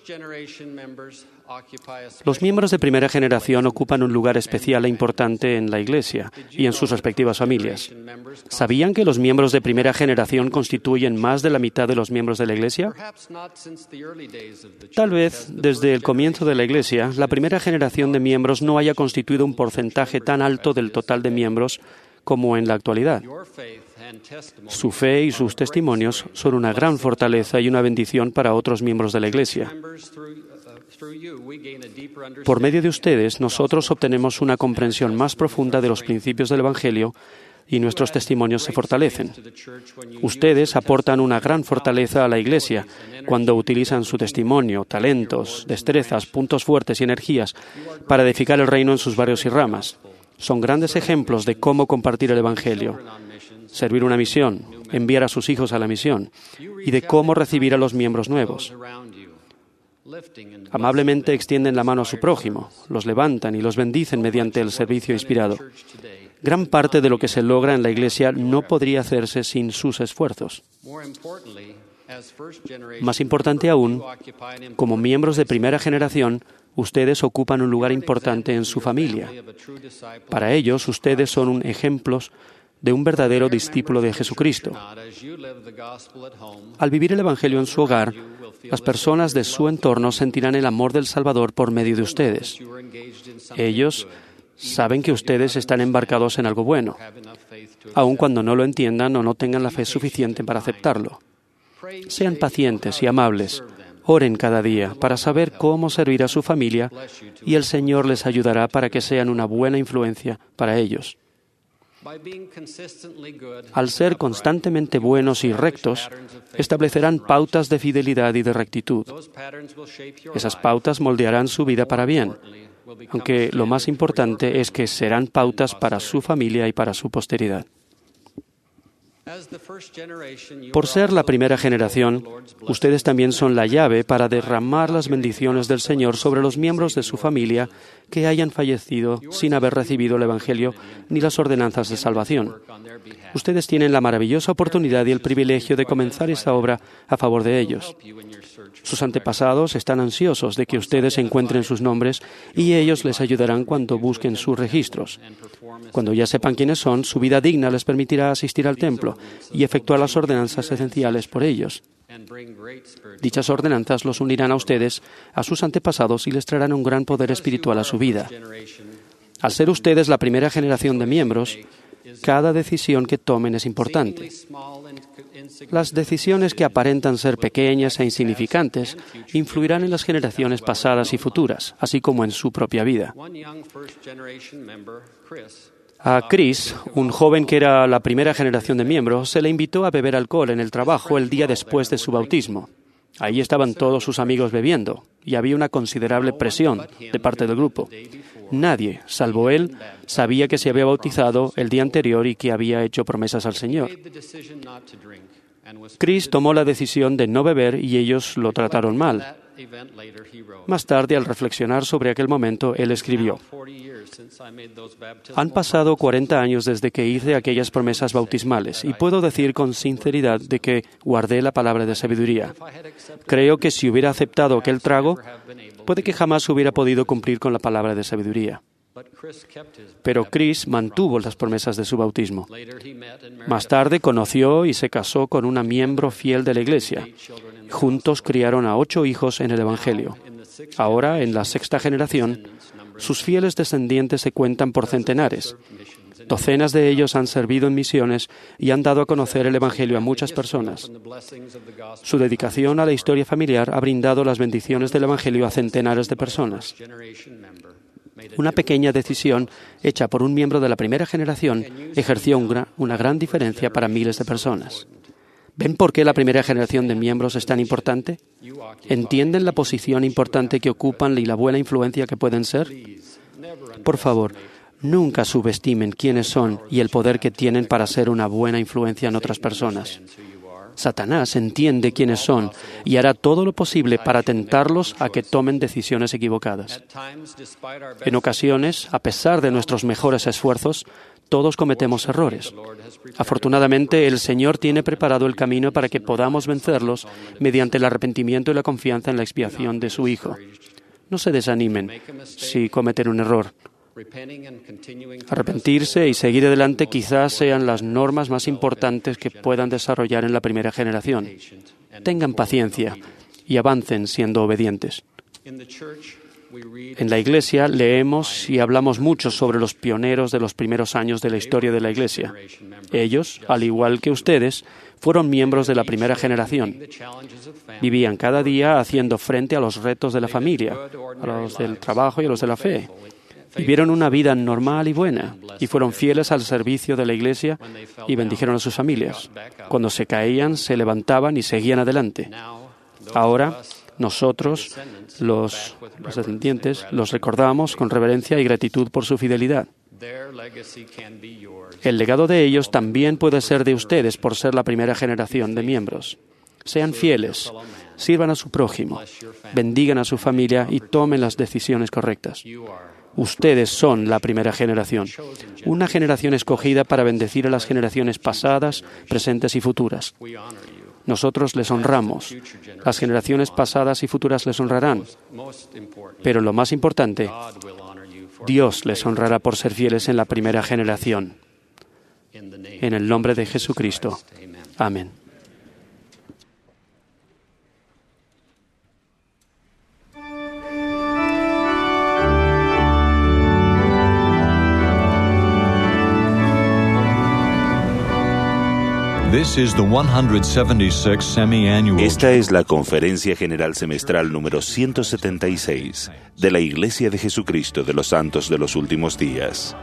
Los miembros de primera generación ocupan un lugar especial e importante en la Iglesia y en sus respectivas familias. ¿Sabían que los miembros de primera generación constituyen más de la mitad de los miembros de la Iglesia? Tal vez, desde el comienzo de la Iglesia, la primera generación de miembros no haya constituido un porcentaje tan alto del total de miembros como en la actualidad. Su fe y sus testimonios son una gran fortaleza y una bendición para otros miembros de la Iglesia. Por medio de ustedes, nosotros obtenemos una comprensión más profunda de los principios del Evangelio y nuestros testimonios se fortalecen. Ustedes aportan una gran fortaleza a la Iglesia cuando utilizan su testimonio, talentos, destrezas, puntos fuertes y energías para edificar el reino en sus barrios y ramas. Son grandes ejemplos de cómo compartir el Evangelio, servir una misión, enviar a sus hijos a la misión y de cómo recibir a los miembros nuevos. Amablemente extienden la mano a su prójimo, los levantan y los bendicen mediante el servicio inspirado. Gran parte de lo que se logra en la Iglesia no podría hacerse sin sus esfuerzos. Más importante aún, como miembros de primera generación, ustedes ocupan un lugar importante en su familia. Para ellos, ustedes son ejemplos de un verdadero discípulo de Jesucristo. Al vivir el Evangelio en su hogar, las personas de su entorno sentirán el amor del Salvador por medio de ustedes. Ellos saben que ustedes están embarcados en algo bueno, aun cuando no lo entiendan o no tengan la fe suficiente para aceptarlo. Sean pacientes y amables. Oren cada día para saber cómo servir a su familia y el Señor les ayudará para que sean una buena influencia para ellos. Al ser constantemente buenos y rectos, establecerán pautas de fidelidad y de rectitud. Esas pautas moldearán su vida para bien, aunque lo más importante es que serán pautas para su familia y para su posteridad. Por ser la primera generación, ustedes también son la llave para derramar las bendiciones del Señor sobre los miembros de su familia que hayan fallecido sin haber recibido el Evangelio ni las ordenanzas de salvación. Ustedes tienen la maravillosa oportunidad y el privilegio de comenzar esa obra a favor de ellos. Sus antepasados están ansiosos de que ustedes encuentren sus nombres y ellos les ayudarán cuando busquen sus registros. Cuando ya sepan quiénes son, su vida digna les permitirá asistir al templo y efectuar las ordenanzas esenciales por ellos. Dichas ordenanzas los unirán a ustedes, a sus antepasados, y les traerán un gran poder espiritual a su vida. Al ser ustedes la primera generación de miembros, cada decisión que tomen es importante. Las decisiones que aparentan ser pequeñas e insignificantes influirán en las generaciones pasadas y futuras, así como en su propia vida. A Chris, un joven que era la primera generación de miembros, se le invitó a beber alcohol en el trabajo el día después de su bautismo. Ahí estaban todos sus amigos bebiendo y había una considerable presión de parte del grupo. Nadie, salvo él, sabía que se había bautizado el día anterior y que había hecho promesas al Señor. Chris tomó la decisión de no beber y ellos lo trataron mal. Más tarde, al reflexionar sobre aquel momento, él escribió: han pasado 40 años desde que hice aquellas promesas bautismales y puedo decir con sinceridad de que guardé la palabra de sabiduría. Creo que si hubiera aceptado aquel trago, puede que jamás hubiera podido cumplir con la palabra de sabiduría. Pero Chris mantuvo las promesas de su bautismo. Más tarde conoció y se casó con una miembro fiel de la Iglesia. Juntos criaron a 8 hijos en el Evangelio. Ahora, en la 6ª generación, sus fieles descendientes se cuentan por centenares. Docenas de ellos han servido en misiones y han dado a conocer el Evangelio a muchas personas. Su dedicación a la historia familiar ha brindado las bendiciones del Evangelio a centenares de personas. Una pequeña decisión hecha por un miembro de la primera generación ejerció una gran diferencia para miles de personas. ¿Ven por qué la primera generación de miembros es tan importante? ¿Entienden la posición importante que ocupan y la buena influencia que pueden ser? Por favor, nunca subestimen quiénes son y el poder que tienen para ser una buena influencia en otras personas. Satanás entiende quiénes son y hará todo lo posible para tentarlos a que tomen decisiones equivocadas. En ocasiones, a pesar de nuestros mejores esfuerzos, todos cometemos errores. Afortunadamente, el Señor tiene preparado el camino para que podamos vencerlos mediante el arrepentimiento y la confianza en la expiación de su Hijo. No se desanimen si cometen un error. Arrepentirse y seguir adelante quizás sean las normas más importantes que puedan desarrollar en la primera generación. Tengan paciencia y avancen siendo obedientes. En la Iglesia leemos y hablamos mucho sobre los pioneros de los primeros años de la historia de la Iglesia. Ellos, al igual que ustedes, fueron miembros de la primera generación. Vivían cada día haciendo frente a los retos de la familia, a los del trabajo y a los de la fe. Vivieron una vida normal y buena y fueron fieles al servicio de la Iglesia y bendijeron a sus familias. Cuando se caían, se levantaban y seguían adelante. Ahora, nosotros, los descendientes, los recordamos con reverencia y gratitud por su fidelidad. El legado de ellos también puede ser de ustedes por ser la primera generación de miembros. Sean fieles, sirvan a su prójimo, bendigan a su familia y tomen las decisiones correctas. Ustedes son la primera generación, una generación escogida para bendecir a las generaciones pasadas, presentes y futuras. Nosotros les honramos, las generaciones pasadas y futuras les honrarán, pero lo más importante, Dios les honrará por ser fieles en la primera generación. En el nombre de Jesucristo. Amén. Esta es la Conferencia General Semestral número 176 de la Iglesia de Jesucristo de los Santos de los Últimos Días.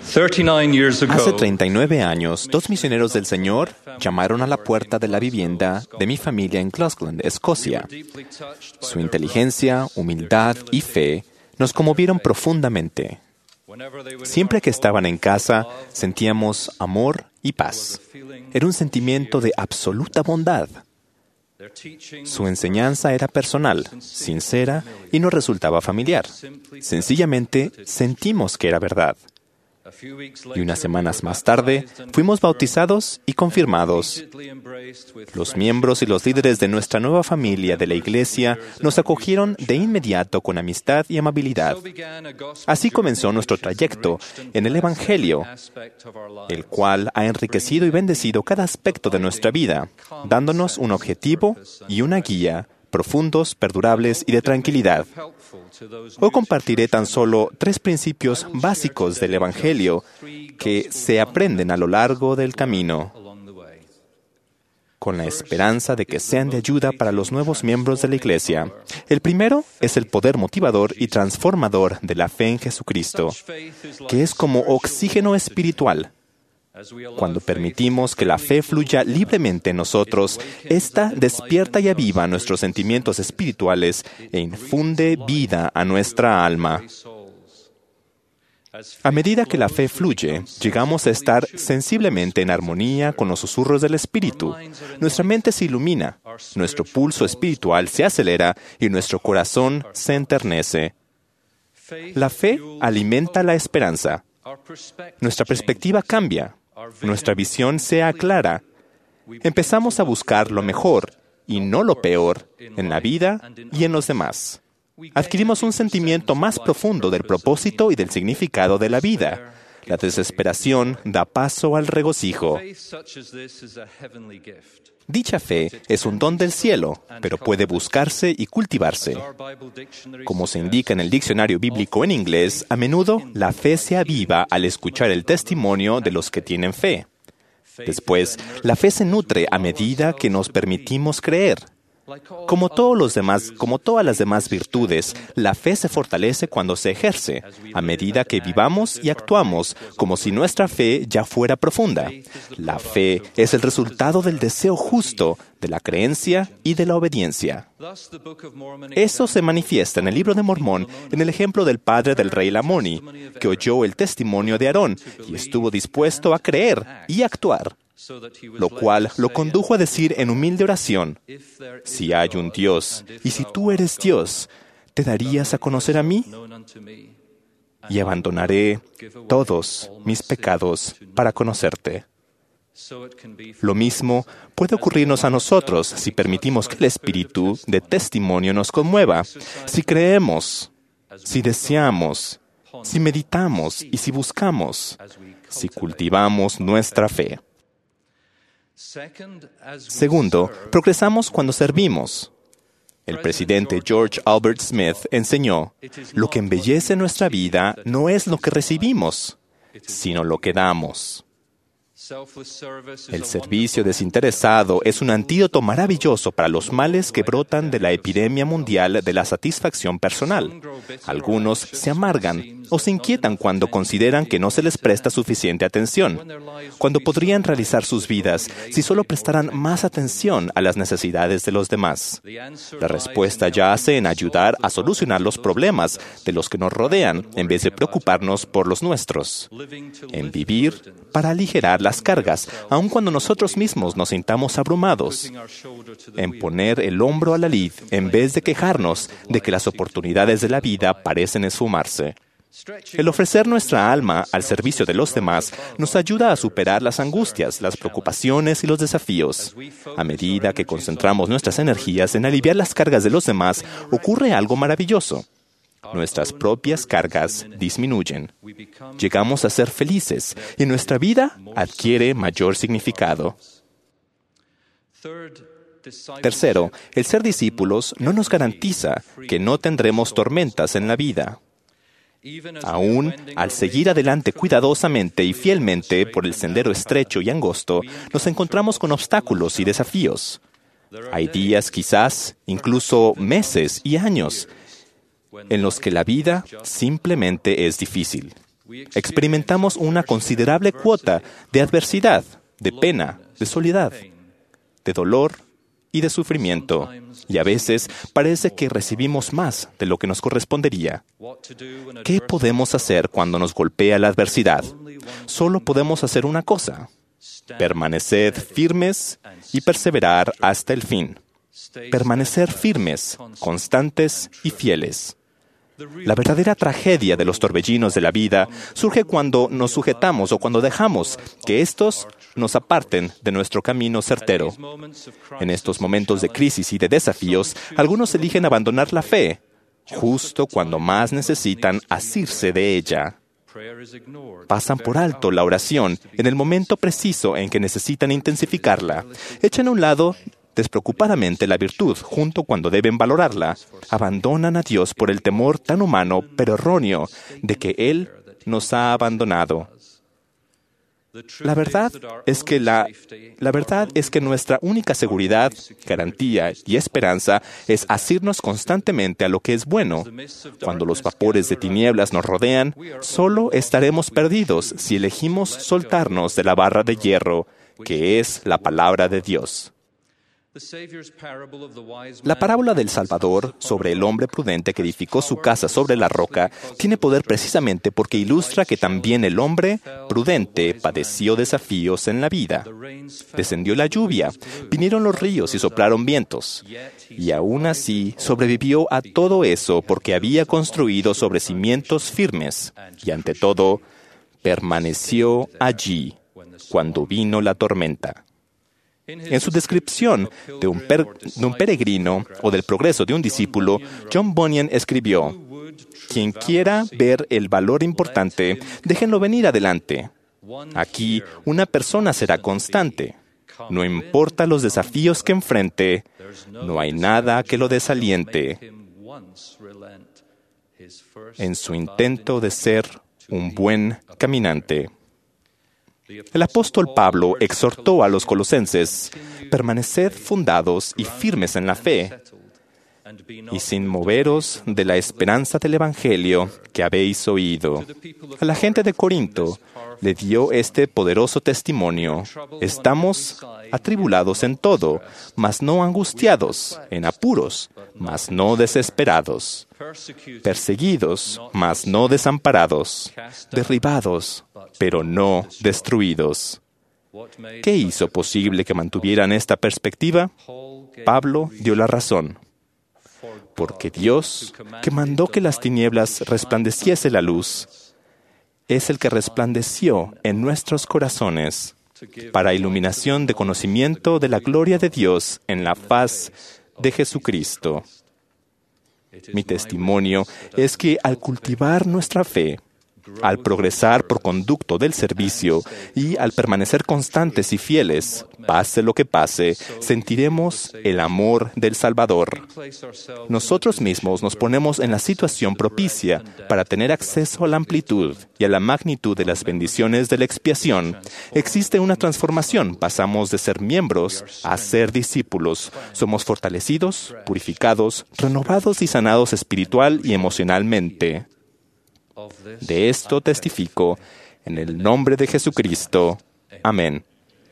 Hace 39 años, 2 misioneros del Señor llamaron a la puerta de la vivienda de mi familia en Glasgow, Escocia. Su inteligencia, humildad y fe nos conmovieron profundamente. Siempre que estaban en casa, sentíamos amor y paz. Era un sentimiento de absoluta bondad. Su enseñanza era personal, sincera y nos resultaba familiar. Sencillamente, sentimos que era verdad. Y unas semanas más tarde, fuimos bautizados y confirmados. Los miembros y los líderes de nuestra nueva familia de la Iglesia nos acogieron de inmediato con amistad y amabilidad. Así comenzó nuestro trayecto en el Evangelio, el cual ha enriquecido y bendecido cada aspecto de nuestra vida, dándonos un objetivo y una guía profundos, perdurables y de tranquilidad. Hoy compartiré tan solo 3 principios básicos del Evangelio que se aprenden a lo largo del camino, con la esperanza de que sean de ayuda para los nuevos miembros de la Iglesia. El primero es el poder motivador y transformador de la fe en Jesucristo, que es como oxígeno espiritual. Cuando permitimos que la fe fluya libremente en nosotros, ésta despierta y aviva nuestros sentimientos espirituales e infunde vida a nuestra alma. A medida que la fe fluye, llegamos a estar sensiblemente en armonía con los susurros del Espíritu. Nuestra mente se ilumina, nuestro pulso espiritual se acelera y nuestro corazón se enternece. La fe alimenta la esperanza. Nuestra perspectiva cambia. Nuestra visión se aclara. Empezamos a buscar lo mejor y no lo peor en la vida y en los demás. Adquirimos un sentimiento más profundo del propósito y del significado de la vida. La desesperación da paso al regocijo. Dicha fe es un don del cielo, pero puede buscarse y cultivarse. Como se indica en el diccionario bíblico en inglés, a menudo la fe se aviva al escuchar el testimonio de los que tienen fe. Después, la fe se nutre a medida que nos permitimos creer. Como todas las demás virtudes, la fe se fortalece cuando se ejerce, a medida que vivamos y actuamos, como si nuestra fe ya fuera profunda. La fe es el resultado del deseo justo, de la creencia y de la obediencia. Eso se manifiesta en el libro de Mormón, en el ejemplo del padre del rey Lamoni, que oyó el testimonio de Aarón y estuvo dispuesto a creer y actuar, lo cual lo condujo a decir en humilde oración: si hay un Dios, y si tú eres Dios, ¿te darías a conocer a mí? Y abandonaré todos mis pecados para conocerte. Lo mismo puede ocurrirnos a nosotros si permitimos que el espíritu de testimonio nos conmueva, si creemos, si deseamos, si meditamos y si buscamos, si cultivamos nuestra fe. Segundo, progresamos cuando servimos. El presidente George Albert Smith enseñó: lo que embellece nuestra vida no es lo que recibimos, sino lo que damos. El servicio desinteresado es un antídoto maravilloso para los males que brotan de la epidemia mundial de la satisfacción personal. Algunos se amargan o se inquietan cuando consideran que no se les presta suficiente atención, cuando podrían realizar sus vidas si solo prestaran más atención a las necesidades de los demás. La respuesta yace en ayudar a solucionar los problemas de los que nos rodean en vez de preocuparnos por los nuestros, en vivir para aligerar las cargas, aun cuando nosotros mismos nos sintamos abrumados, en poner el hombro a la lid en vez de quejarnos de que las oportunidades de la vida parecen esfumarse. El ofrecer nuestra alma al servicio de los demás nos ayuda a superar las angustias, las preocupaciones y los desafíos. A medida que concentramos nuestras energías en aliviar las cargas de los demás, ocurre algo maravilloso. Nuestras propias cargas disminuyen. Llegamos a ser felices y nuestra vida adquiere mayor significado. Tercero, el ser discípulos no nos garantiza que no tendremos tormentas en la vida. Aún al seguir adelante cuidadosamente y fielmente por el sendero estrecho y angosto, nos encontramos con obstáculos y desafíos. Hay días, quizás, incluso meses y años, en los que la vida simplemente es difícil. experimentamos una considerable cuota de adversidad, de pena, de soledad, de dolor y de sufrimiento, y a veces parece que recibimos más de lo que nos correspondería. ¿Qué podemos hacer cuando nos golpea la adversidad? Solo podemos hacer una cosa: permanecer firmes y perseverar hasta el fin. Permanecer firmes, constantes y fieles. La verdadera tragedia de los torbellinos de la vida surge cuando nos sujetamos o cuando dejamos que estos nos aparten de nuestro camino certero. En estos momentos de crisis y de desafíos, algunos eligen abandonar la fe, justo cuando más necesitan asirse de ella. Pasan por alto la oración en el momento preciso en que necesitan intensificarla. Echan a un lado despreocupadamente la virtud, junto cuando deben valorarla. Abandonan a Dios por el temor tan humano, pero erróneo, de que Él nos ha abandonado. La verdad es que nuestra única seguridad, garantía y esperanza es asirnos constantemente a lo que es bueno. Cuando los vapores de tinieblas nos rodean, solo estaremos perdidos si elegimos soltarnos de la barra de hierro, que es la palabra de Dios. La parábola del Salvador sobre el hombre prudente que edificó su casa sobre la roca tiene poder precisamente porque ilustra que también el hombre prudente padeció desafíos en la vida. Descendió la lluvia, vinieron los ríos y soplaron vientos. Y aún así sobrevivió a todo eso porque había construido sobre cimientos firmes y ante todo permaneció allí cuando vino la tormenta. En su descripción de un peregrino o del progreso de un discípulo, John Bunyan escribió: «Quien quiera ver el valor importante, déjenlo venir adelante. Aquí una persona será constante. No importa los desafíos que enfrente, no hay nada que lo desaliente en su intento de ser un buen caminante». El apóstol Pablo exhortó a los colosenses: permaneced fundados y firmes en la fe, y sin moveros de la esperanza del Evangelio que habéis oído. A la gente de Corinto le dio este poderoso testimonio: estamos atribulados en todo, mas no angustiados, en apuros, mas no desesperados, perseguidos, mas no desamparados, derribados, pero no destruidos. ¿Qué hizo posible que mantuvieran esta perspectiva? Pablo dio la razón. Porque Dios, que mandó que las tinieblas resplandeciese la luz, es el que resplandeció en nuestros corazones para iluminación de conocimiento de la gloria de Dios en la faz de Jesucristo. Mi testimonio es que al cultivar nuestra fe, al progresar por conducto del servicio y al permanecer constantes y fieles, pase lo que pase, sentiremos el amor del Salvador. Nosotros mismos nos ponemos en la situación propicia para tener acceso a la amplitud y a la magnitud de las bendiciones de la expiación. Existe una transformación. Pasamos de ser miembros a ser discípulos. Somos fortalecidos, purificados, renovados y sanados espiritual y emocionalmente. De esto testifico en el nombre de Jesucristo. Amén.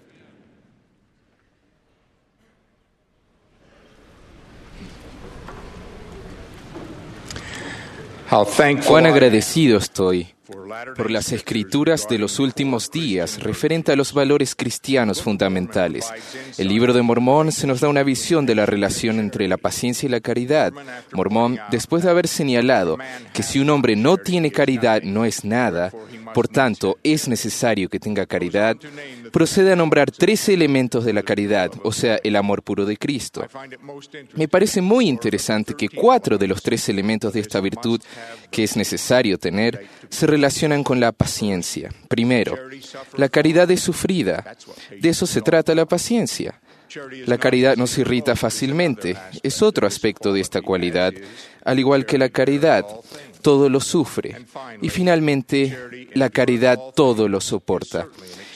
Cuán agradecido estoy por las escrituras de los últimos días referente a los valores cristianos fundamentales. El libro de Mormón se nos da una visión de la relación entre la paciencia y la caridad. Mormón, después de haber señalado que si un hombre no tiene caridad no es nada, por tanto es necesario que tenga caridad, procede a nombrar 13 elementos de la caridad, o sea, el amor puro de Cristo. Me parece muy interesante que 4 de los 13 elementos de esta virtud que es necesario tener se relacionan con la paciencia. Primero, la caridad es sufrida. De eso se trata la paciencia. La caridad no se irrita fácilmente. Es otro aspecto de esta cualidad. Al igual que la caridad, todo lo sufre. Y finalmente, la caridad todo lo soporta.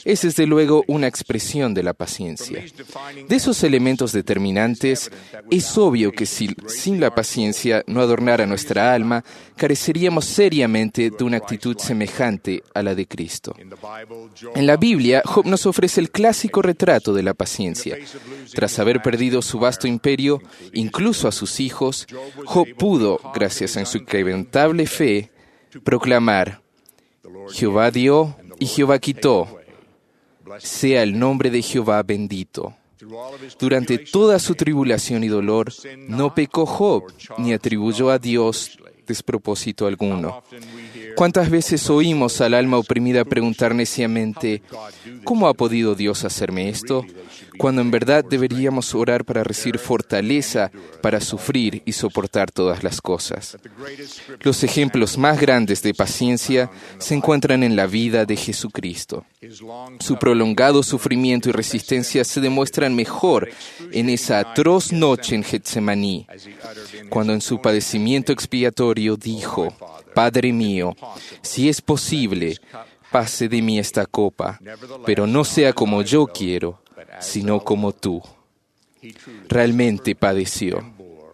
es desde luego una expresión de la paciencia. De esos elementos determinantes, es obvio que si sin la paciencia no adornara nuestra alma, careceríamos seriamente de una actitud semejante a la de Cristo. En la Biblia, Job nos ofrece el clásico retrato de la paciencia. Tras haber perdido su vasto imperio, incluso a sus hijos, Job pudo, gracias a su inquebrantable fe, proclamar: Jehová dio y Jehová quitó. Sea el nombre de Jehová bendito. Durante toda su tribulación y dolor, no pecó Job, ni atribuyó a Dios despropósito alguno. ¿Cuántas veces oímos al alma oprimida preguntar neciamente: ¿cómo ha podido Dios hacerme esto?, cuando en verdad deberíamos orar para recibir fortaleza para sufrir y soportar todas las cosas? Los ejemplos más grandes de paciencia se encuentran en la vida de Jesucristo. Su prolongado sufrimiento y resistencia se demuestran mejor en esa atroz noche en Getsemaní, cuando en su padecimiento expiatorio dijo: Padre mío, si es posible, pase de mí esta copa, pero no sea como yo quiero, sino como tú. Realmente padeció.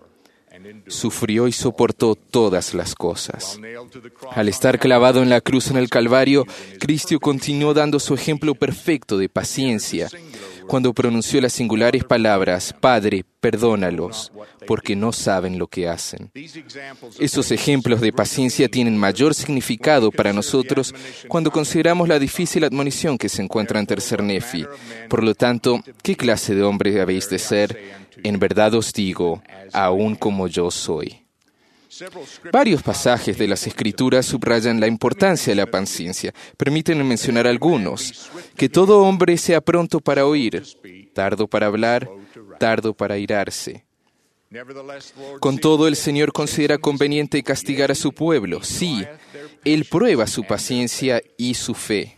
Sufrió y soportó todas las cosas. Al estar clavado en la cruz en el Calvario, Cristo continuó dando su ejemplo perfecto de paciencia, cuando pronunció las singulares palabras: Padre, perdónalos, porque no saben lo que hacen. Esos ejemplos de paciencia tienen mayor significado para nosotros cuando consideramos la difícil admonición que se encuentra en Tercer Nefi. Por lo tanto, ¿qué clase de hombre habéis de ser? En verdad os digo, aún como yo soy. Varios pasajes de las Escrituras subrayan la importancia de la paciencia. Permítanme mencionar algunos. Que todo hombre sea pronto para oír, tardo para hablar, tardo para airarse. Con todo, el Señor considera conveniente castigar a su pueblo. Sí, Él prueba su paciencia y su fe.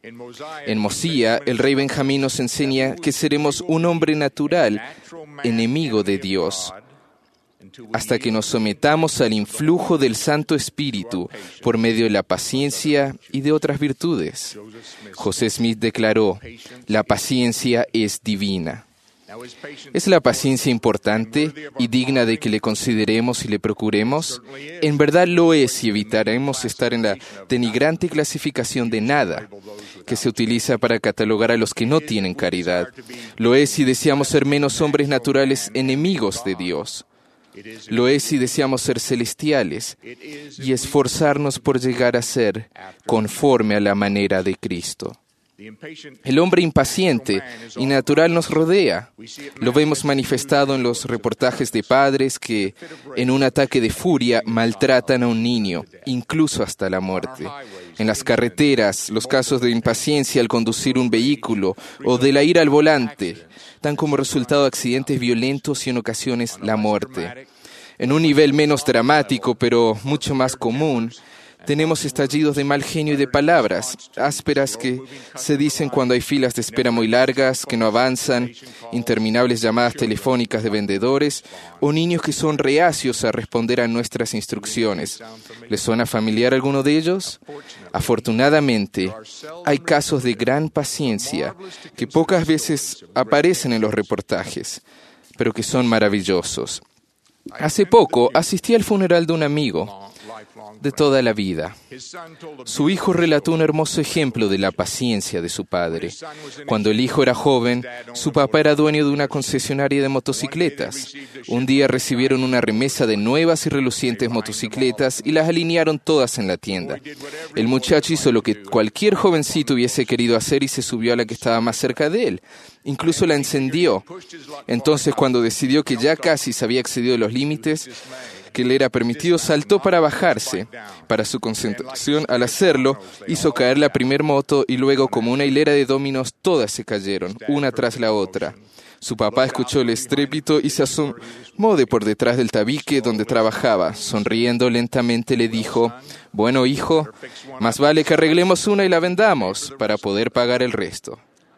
En Mosía, el rey Benjamín nos enseña que seremos un hombre natural, enemigo de Dios, hasta que nos sometamos al influjo del Santo Espíritu por medio de la paciencia y de otras virtudes. José Smith declaró: la paciencia es divina. ¿Es la paciencia importante y digna de que le consideremos y le procuremos? En verdad lo es, y evitaremos estar en la denigrante clasificación de nada que se utiliza para catalogar a los que no tienen caridad. Lo es si deseamos ser menos hombres naturales enemigos de Dios. Lo es si deseamos ser celestiales y esforzarnos por llegar a ser conforme a la manera de Cristo. El hombre impaciente y natural nos rodea. Lo vemos manifestado en los reportajes de padres que, en un ataque de furia, maltratan a un niño, incluso hasta la muerte. En las carreteras, los casos de impaciencia al conducir un vehículo o de la ira al volante dan como resultado accidentes violentos y en ocasiones la muerte. En un nivel menos dramático, pero mucho más común, tenemos estallidos de mal genio y de palabras ásperas que se dicen cuando hay filas de espera muy largas, que no avanzan, interminables llamadas telefónicas de vendedores o niños que son reacios a responder a nuestras instrucciones. ¿Les suena familiar alguno de ellos? Afortunadamente, hay casos de gran paciencia que pocas veces aparecen en los reportajes, pero que son maravillosos. Hace poco asistí al funeral de un amigo de toda la vida. Su hijo relató un hermoso ejemplo de la paciencia de su padre. Cuando el hijo era joven, su papá era dueño de una concesionaria de motocicletas. Un día recibieron una remesa de nuevas y relucientes motocicletas y las alinearon todas en la tienda. El muchacho hizo lo que cualquier jovencito hubiese querido hacer y se subió a la que estaba más cerca de él. Incluso la encendió. Entonces, cuando decidió que ya casi se había excedido los límites que le era permitido, saltó para bajarse. Para su concentración, al hacerlo, hizo caer la primer moto y luego, como una hilera de dominos, todas se cayeron, una tras la otra. Su papá escuchó el estrépito y se asomó de por detrás del tabique donde trabajaba. Sonriendo lentamente le dijo: «Bueno, hijo, más vale que arreglemos una y la vendamos para poder pagar el resto».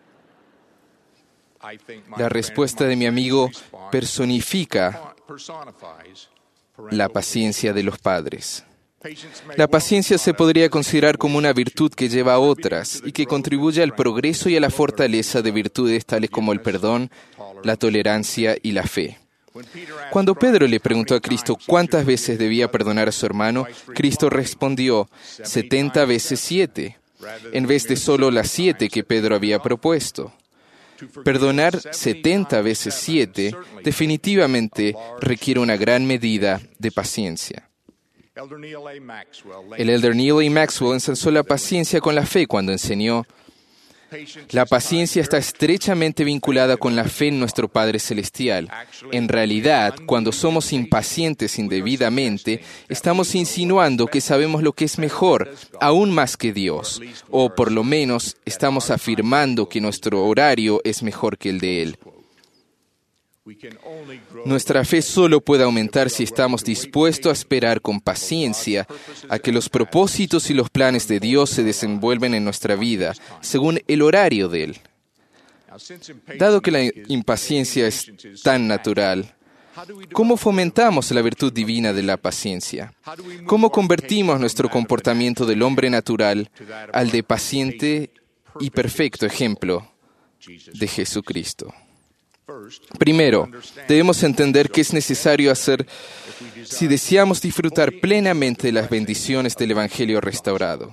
La respuesta de mi amigo personifica la paciencia de los padres. La paciencia se podría considerar como una virtud que lleva a otras y que contribuye al progreso y a la fortaleza de virtudes tales como el perdón, la tolerancia y la fe. Cuando Pedro le preguntó a Cristo cuántas veces debía perdonar a su hermano, Cristo respondió 70 veces 7, en vez de solo las 7 que Pedro había propuesto. Perdonar 70 veces 7 definitivamente requiere una gran medida de paciencia. El elder Neal A. Maxwell ensalzó la paciencia con la fe cuando enseñó: la paciencia está estrechamente vinculada con la fe en nuestro Padre Celestial. En realidad, cuando somos impacientes indebidamente, estamos insinuando que sabemos lo que es mejor, aún más que Dios, o por lo menos estamos afirmando que nuestro horario es mejor que el de Él. Nuestra fe solo puede aumentar si estamos dispuestos a esperar con paciencia a que los propósitos y los planes de Dios se desenvuelven en nuestra vida, según el horario de Él. Dado que la impaciencia es tan natural, ¿cómo fomentamos la virtud divina de la paciencia? ¿Cómo convertimos nuestro comportamiento del hombre natural al de paciente y perfecto ejemplo de Jesucristo? Primero, debemos entender qué es necesario hacer si deseamos disfrutar plenamente de las bendiciones del Evangelio restaurado.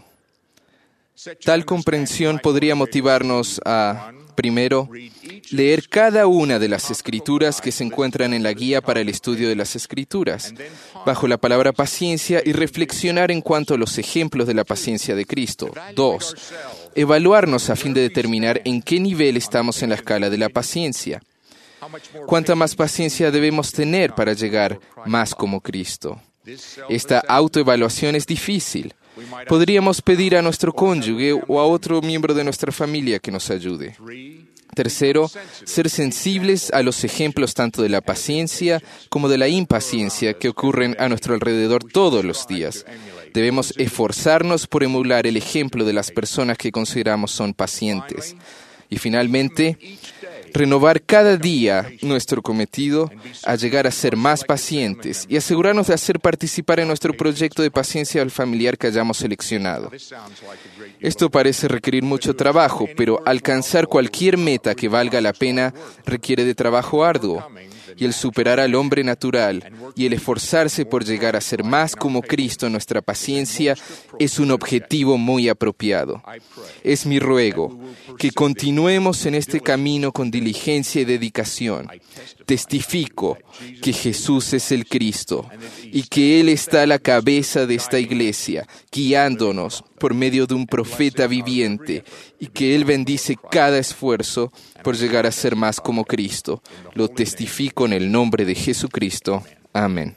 Tal comprensión podría motivarnos a, primero, leer cada una de las Escrituras que se encuentran en la guía para el estudio de las Escrituras, bajo la palabra paciencia, y reflexionar en cuanto a los ejemplos de la paciencia de Cristo. 2. Evaluarnos a fin de determinar en qué nivel estamos en la escala de la paciencia. ¿Cuánta más paciencia debemos tener para llegar más como Cristo? Esta autoevaluación es difícil. Podríamos pedir a nuestro cónyuge o a otro miembro de nuestra familia que nos ayude. Tercero, ser sensibles a los ejemplos tanto de la paciencia como de la impaciencia que ocurren a nuestro alrededor todos los días. Debemos esforzarnos por emular el ejemplo de las personas que consideramos son pacientes. Y finalmente, renovar cada día nuestro cometido a llegar a ser más pacientes y asegurarnos de hacer participar en nuestro proyecto de paciencia al familiar que hayamos seleccionado. Esto parece requerir mucho trabajo, pero alcanzar cualquier meta que valga la pena requiere de trabajo arduo. Y el superar al hombre natural y el esforzarse por llegar a ser más como Cristo en nuestra paciencia es un objetivo muy apropiado. Es mi ruego que continuemos en este camino con diligencia y dedicación. Testifico que Jesús es el Cristo y que Él está a la cabeza de esta iglesia, guiándonos por medio de un profeta viviente, y que Él bendice cada esfuerzo por llegar a ser más como Cristo. Lo testifico en el nombre de Jesucristo. Amén.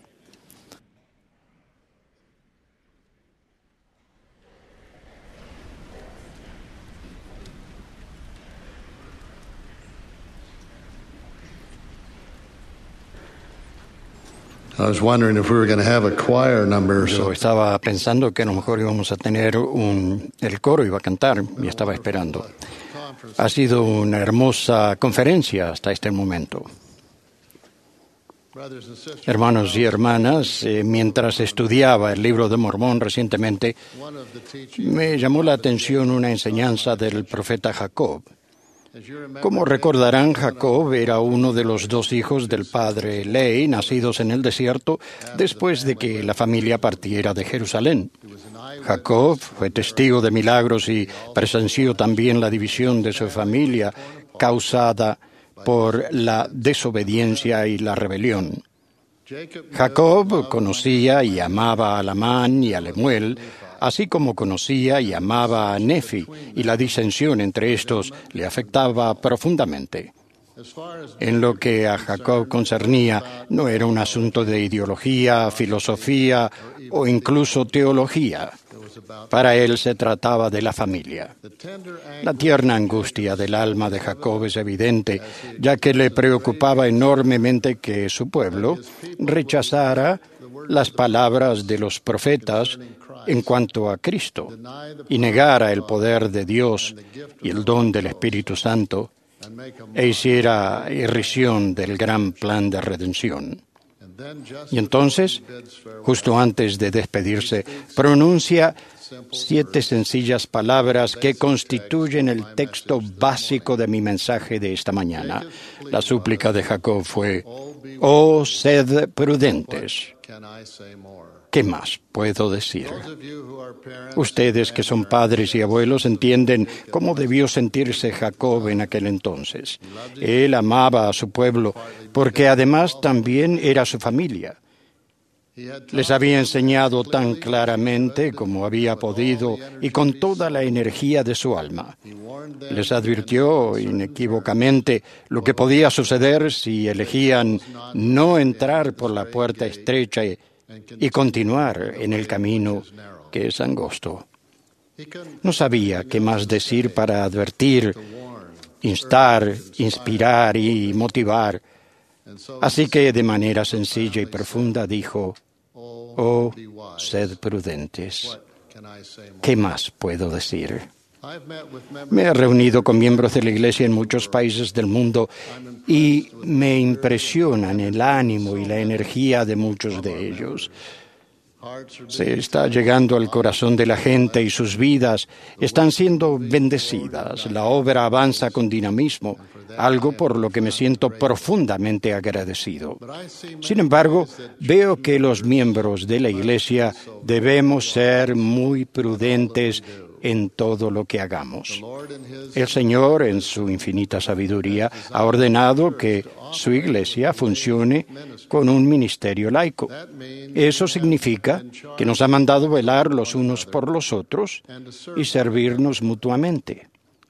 I was wondering if we were going to have a choir number. Yo estaba pensando que a lo mejor íbamos a tener el coro iba a cantar y estaba esperando. Ha sido una hermosa conferencia hasta este momento. Hermanos y hermanas, mientras estudiaba el libro de Mormón recientemente, me llamó la atención una enseñanza del profeta Jacob. Como recordarán, Jacob era uno de los 2 hijos del padre Ley, nacidos en el desierto después de que la familia partiera de Jerusalén. Jacob fue testigo de milagros y presenció también la división de su familia causada por la desobediencia y la rebelión. Jacob conocía y amaba a Labán y a Lemuel, así como conocía y amaba a Nefi, y la disensión entre estos le afectaba profundamente. En lo que a Jacob concernía, no era un asunto de ideología, filosofía o incluso teología. Para él se trataba de la familia. La tierna angustia del alma de Jacob es evidente, ya que le preocupaba enormemente que su pueblo rechazara las palabras de los profetas en cuanto a Cristo y negara el poder de Dios y el don del Espíritu Santo e hiciera irrisión del gran plan de redención. Y entonces, justo antes de despedirse, pronuncia 7 sencillas palabras que constituyen el texto básico de mi mensaje de esta mañana. La súplica de Jacob fue: «Oh, sed prudentes». ¿Qué más puedo decir? Ustedes que son padres y abuelos entienden cómo debió sentirse Jacob en aquel entonces. Él amaba a su pueblo porque además también era su familia. Les había enseñado tan claramente como había podido y con toda la energía de su alma. Les advirtió inequívocamente lo que podía suceder si elegían no entrar por la puerta estrecha y continuar en el camino que es angosto. No sabía qué más decir para advertir, instar, inspirar y motivar. Así que de manera sencilla y profunda dijo: «Oh, sed prudentes». ¿Qué más puedo decir? Me he reunido con miembros de la Iglesia en muchos países del mundo y me impresionan el ánimo y la energía de muchos de ellos. Se está llegando al corazón de la gente y sus vidas están siendo bendecidas. La obra avanza con dinamismo, algo por lo que me siento profundamente agradecido. Sin embargo, veo que los miembros de la Iglesia debemos ser muy prudentes en todo lo que hagamos. El Señor, en su infinita sabiduría, ha ordenado que su Iglesia funcione con un ministerio laico. Eso significa que nos ha mandado velar los unos por los otros y servirnos mutuamente.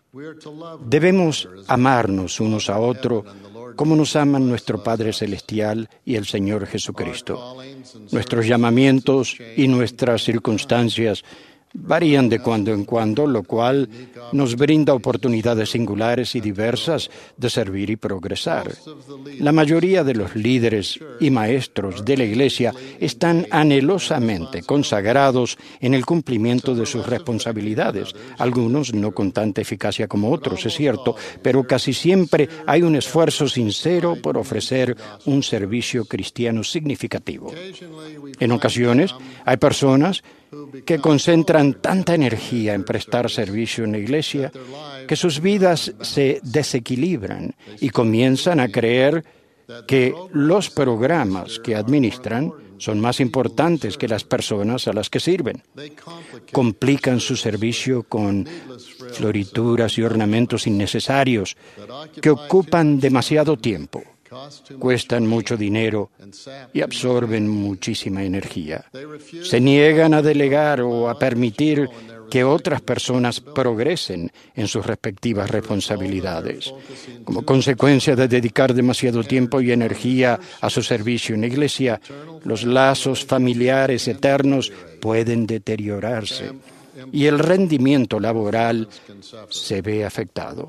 Debemos amarnos unos a otros como nos aman nuestro Padre Celestial y el Señor Jesucristo. Nuestros llamamientos y nuestras circunstancias varían de cuando en cuando, lo cual nos brinda oportunidades singulares y diversas de servir y progresar. La mayoría de los líderes y maestros de la Iglesia están anhelosamente consagrados en el cumplimiento de sus responsabilidades. Algunos no con tanta eficacia como otros, es cierto, pero casi siempre hay un esfuerzo sincero por ofrecer un servicio cristiano significativo. En ocasiones, hay personas que concentran tanta energía en prestar servicio en la Iglesia que sus vidas se desequilibran y comienzan a creer que los programas que administran son más importantes que las personas a las que sirven. Complican su servicio con florituras y ornamentos innecesarios que ocupan demasiado tiempo, cuestan mucho dinero y absorben muchísima energía. Se niegan a delegar o a permitir que otras personas progresen en sus respectivas responsabilidades. Como consecuencia de dedicar demasiado tiempo y energía a su servicio en la Iglesia, los lazos familiares eternos pueden deteriorarse y el rendimiento laboral se ve afectado.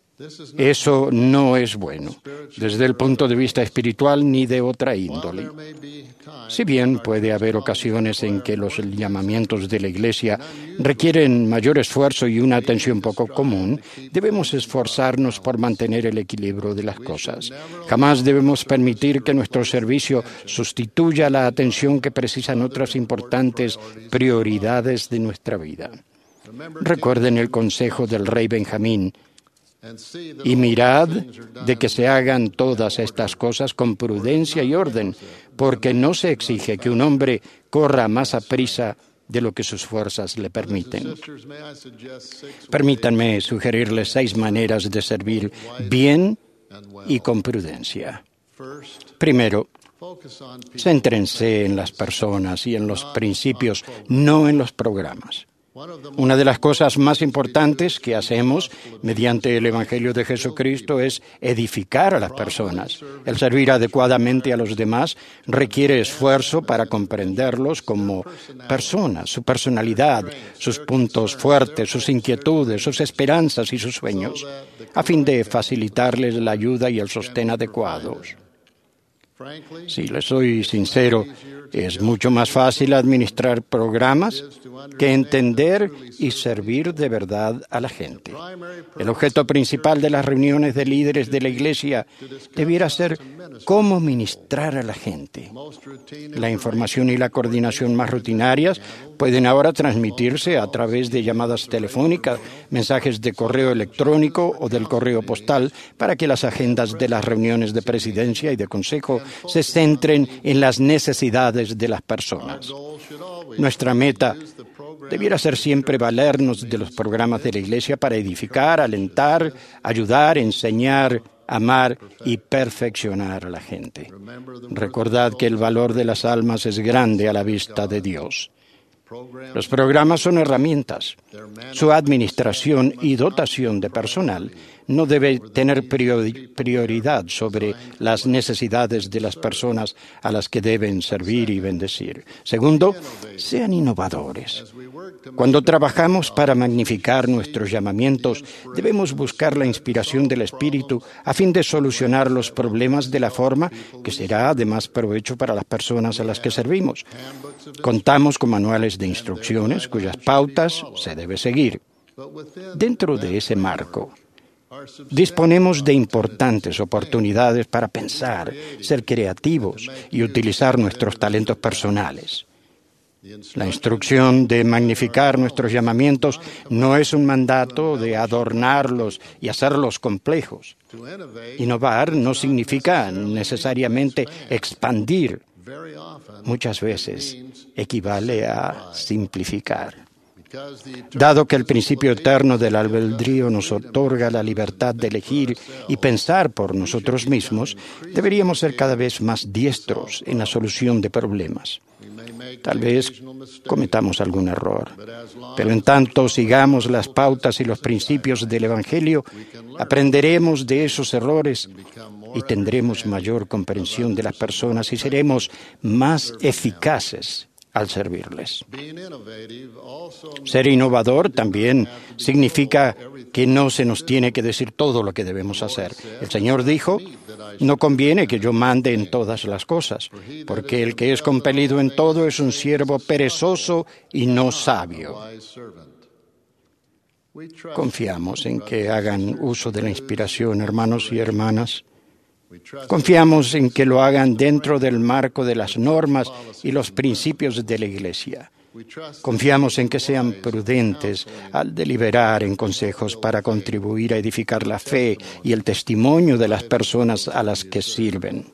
Eso no es bueno, desde el punto de vista espiritual ni de otra índole. Si bien puede haber ocasiones en que los llamamientos de la Iglesia requieren mayor esfuerzo y una atención poco común, debemos esforzarnos por mantener el equilibrio de las cosas. Jamás debemos permitir que nuestro servicio sustituya la atención que precisan otras importantes prioridades de nuestra vida. Recuerden el consejo del rey Benjamín: «Y mirad de que se hagan todas estas cosas con prudencia y orden, porque no se exige que un hombre corra más aprisa de lo que sus fuerzas le permiten». Permítanme sugerirles 6 maneras de servir bien y con prudencia. Primero, céntrense en las personas y en los principios, no en los programas. Una de las cosas más importantes que hacemos mediante el Evangelio de Jesucristo es edificar a las personas. El servir adecuadamente a los demás requiere esfuerzo para comprenderlos como personas, su personalidad, sus puntos fuertes, sus inquietudes, sus esperanzas y sus sueños, a fin de facilitarles la ayuda y el sostén adecuados. Si les soy sincero, es mucho más fácil administrar programas que entender y servir de verdad a la gente. El objeto principal de las reuniones de líderes de la Iglesia debiera ser cómo ministrar a la gente. La información y la coordinación más rutinarias pueden ahora transmitirse a través de llamadas telefónicas, mensajes de correo electrónico o del correo postal para que las agendas de las reuniones de presidencia y de consejo se centren en las necesidades de las personas. Nuestra meta debiera ser siempre valernos de los programas de la Iglesia para edificar, alentar, ayudar, enseñar, amar y perfeccionar a la gente. Recordad que el valor de las almas es grande a la vista de Dios. Los programas son herramientas. Su administración y dotación de personal no debe tener prioridad sobre las necesidades de las personas a las que deben servir y bendecir. Segundo, sean innovadores. Cuando trabajamos para magnificar nuestros llamamientos, debemos buscar la inspiración del Espíritu a fin de solucionar los problemas de la forma que será de más provecho para las personas a las que servimos. Contamos con manuales de instrucciones cuyas pautas se debe seguir. Dentro de ese marco, disponemos de importantes oportunidades para pensar, ser creativos y utilizar nuestros talentos personales. La instrucción de magnificar nuestros llamamientos no es un mandato de adornarlos y hacerlos complejos. Innovar no significa necesariamente expandir. Muchas veces equivale a simplificar. Dado que el principio eterno del albedrío nos otorga la libertad de elegir y pensar por nosotros mismos, deberíamos ser cada vez más diestros en la solución de problemas. Tal vez cometamos algún error, pero en tanto sigamos las pautas y los principios del Evangelio, aprenderemos de esos errores y tendremos mayor comprensión de las personas y seremos más eficaces al servirles. Ser innovador también significa que no se nos tiene que decir todo lo que debemos hacer. El Señor dijo, no conviene que yo mande en todas las cosas, porque el que es compelido en todo es un siervo perezoso y no sabio. Confiamos en que hagan uso de la inspiración, hermanos y hermanas. Confiamos en que lo hagan dentro del marco de las normas y los principios de la Iglesia. Confiamos en que sean prudentes al deliberar en consejos para contribuir a edificar la fe y el testimonio de las personas a las que sirven.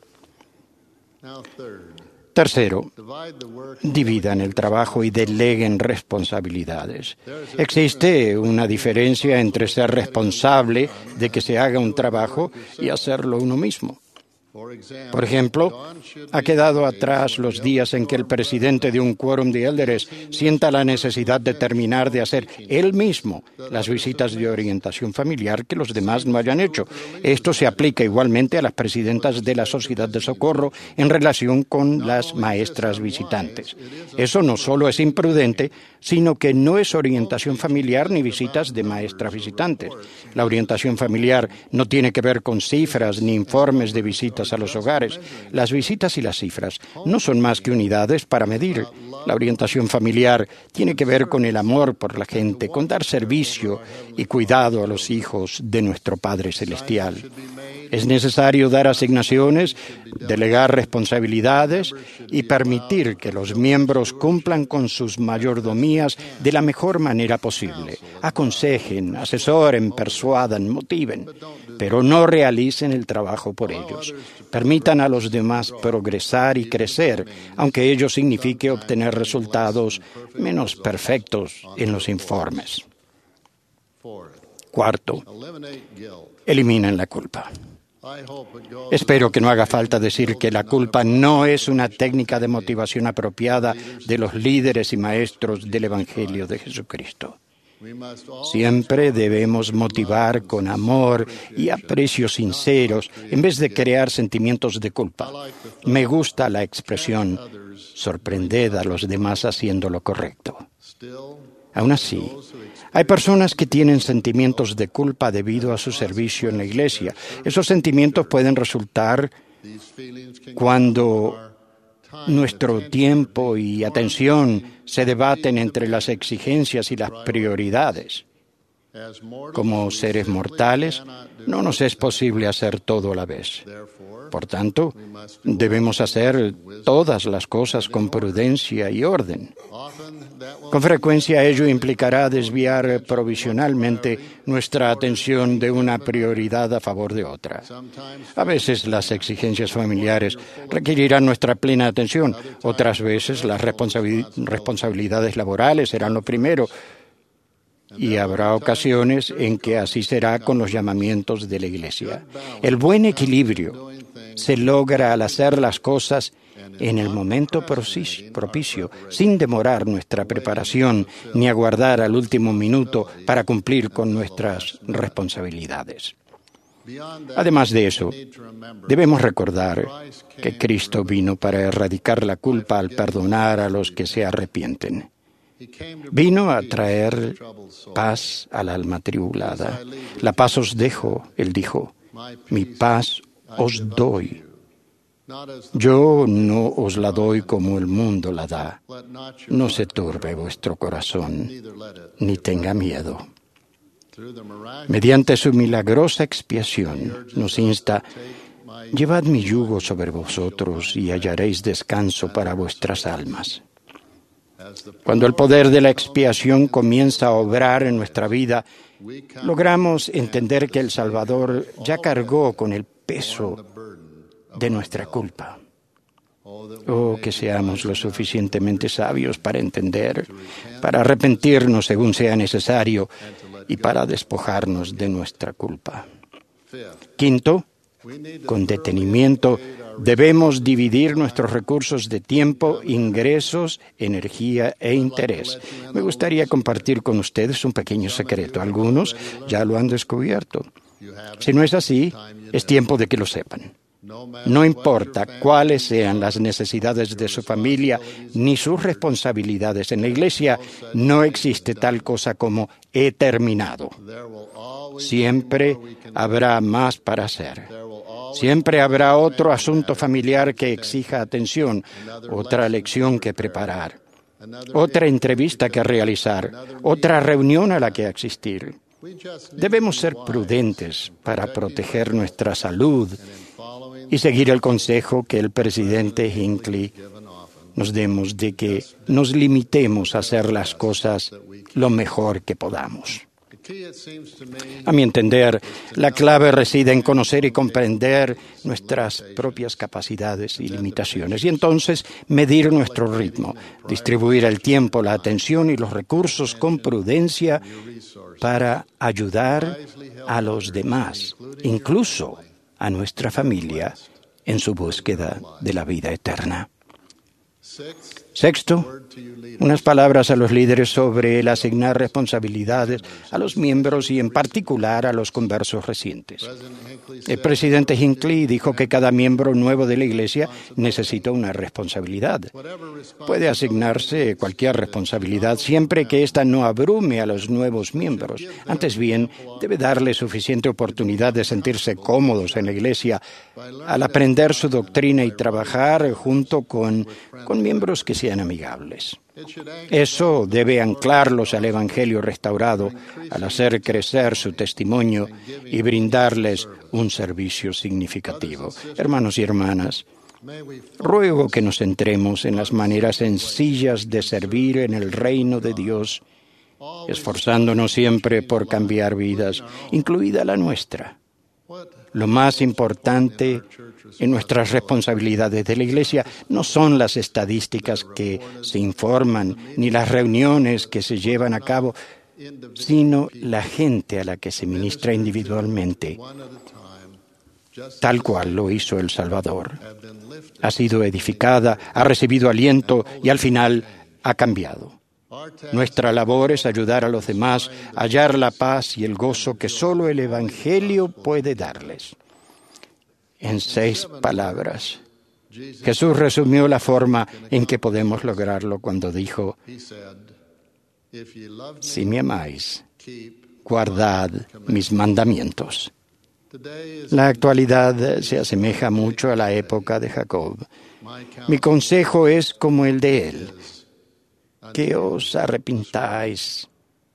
Tercero, dividan el trabajo y deleguen responsabilidades. Existe una diferencia entre ser responsable de que se haga un trabajo y hacerlo uno mismo. Por ejemplo, ha quedado atrás los días en que el presidente de un quórum de élderes sienta la necesidad de terminar de hacer él mismo las visitas de orientación familiar que los demás no hayan hecho. Esto se aplica igualmente a las presidentas de la Sociedad de Socorro en relación con las maestras visitantes. Eso no solo es imprudente, sino que no es orientación familiar ni visitas de maestras visitantes. La orientación familiar no tiene que ver con cifras ni informes de visitas a los hogares. Las visitas y las cifras no son más que unidades para medir. La orientación familiar tiene que ver con el amor por la gente, con dar servicio y cuidado a los hijos de nuestro Padre Celestial. Es necesario dar asignaciones, delegar responsabilidades y permitir que los miembros cumplan con sus mayordomías de la mejor manera posible. Aconsejen, asesoren, persuadan, motiven, pero no realicen el trabajo por ellos. Permitan a los demás progresar y crecer, aunque ello signifique obtener resultados menos perfectos en los informes. Cuarto, eliminen la culpa. Espero que no haga falta decir que la culpa no es una técnica de motivación apropiada de los líderes y maestros del Evangelio de Jesucristo. Siempre debemos motivar con amor y aprecio sinceros en vez de crear sentimientos de culpa. Me gusta la expresión, sorprended a los demás haciendo lo correcto. Aún así, hay personas que tienen sentimientos de culpa debido a su servicio en la Iglesia. Esos sentimientos pueden resultar Cuando nuestro tiempo y atención se debaten entre las exigencias y las prioridades, como seres mortales, no nos es posible hacer todo a la vez. Por tanto, debemos hacer todas las cosas con prudencia y orden. Con frecuencia ello implicará desviar provisionalmente nuestra atención de una prioridad a favor de otra. A veces las exigencias familiares requerirán nuestra plena atención, otras veces las responsabilidades laborales serán lo primero, y habrá ocasiones en que así será con los llamamientos de la Iglesia. El buen equilibrio se logra al hacer las cosas en el momento propicio, sin demorar nuestra preparación ni aguardar al último minuto para cumplir con nuestras responsabilidades. Además de eso, debemos recordar que Cristo vino para erradicar la culpa al perdonar a los que se arrepienten. Vino a traer paz al alma tribulada. La paz os dejo, Él dijo, mi paz os doy. Yo no os la doy como el mundo la da. No se turbe vuestro corazón, ni tenga miedo. Mediante su milagrosa expiación, nos insta: llevad mi yugo sobre vosotros y hallaréis descanso para vuestras almas. Cuando el poder de la expiación comienza a obrar en nuestra vida, logramos entender que el Salvador ya cargó con el peso de nuestra culpa. Oh, que seamos lo suficientemente sabios para entender, para arrepentirnos según sea necesario y para despojarnos de nuestra culpa. Quinto, con detenimiento, debemos dividir nuestros recursos de tiempo, ingresos, energía e interés. Me gustaría compartir con ustedes un pequeño secreto. Algunos ya lo han descubierto. Si no es así, es tiempo de que lo sepan. No importa cuáles sean las necesidades de su familia ni sus responsabilidades en la Iglesia, no existe tal cosa como he terminado. Siempre habrá más para hacer. Siempre habrá otro asunto familiar que exija atención, otra lección que preparar, otra entrevista que realizar, otra reunión a la que asistir. Debemos ser prudentes para proteger nuestra salud y seguir el consejo que el presidente Hinckley nos demos de que nos limitemos a hacer las cosas lo mejor que podamos. A mi entender, la clave reside en conocer y comprender nuestras propias capacidades y limitaciones y entonces medir nuestro ritmo, distribuir el tiempo, la atención y los recursos con prudencia para ayudar a los demás, incluso a nuestra familia, en su búsqueda de la vida eterna. Sexto, unas palabras a los líderes sobre el asignar responsabilidades a los miembros y en particular a los conversos recientes. El presidente Hinckley dijo que cada miembro nuevo de la Iglesia necesita una responsabilidad. Puede asignarse cualquier responsabilidad siempre que ésta no abrume a los nuevos miembros. Antes bien, debe darle suficiente oportunidad de sentirse cómodos en la Iglesia al aprender su doctrina y trabajar junto con miembros que sean amigables. Eso debe anclarlos al Evangelio restaurado, al hacer crecer su testimonio y brindarles un servicio significativo. Hermanos y hermanas, ruego que nos centremos en las maneras sencillas de servir en el reino de Dios, esforzándonos siempre por cambiar vidas, incluida la nuestra. Lo más importante en nuestras responsabilidades de la Iglesia no son las estadísticas que se informan ni las reuniones que se llevan a cabo, sino la gente a la que se ministra individualmente, tal cual lo hizo el Salvador. Ha sido edificada, ha recibido aliento y al final ha cambiado. Nuestra labor es ayudar a los demás a hallar la paz y el gozo que solo el Evangelio puede darles. En 6 palabras, Jesús resumió la forma en que podemos lograrlo cuando dijo: si me amáis, guardad mis mandamientos. La actualidad se asemeja mucho a la época de Jacob. Mi consejo es como el de él, que os arrepintáis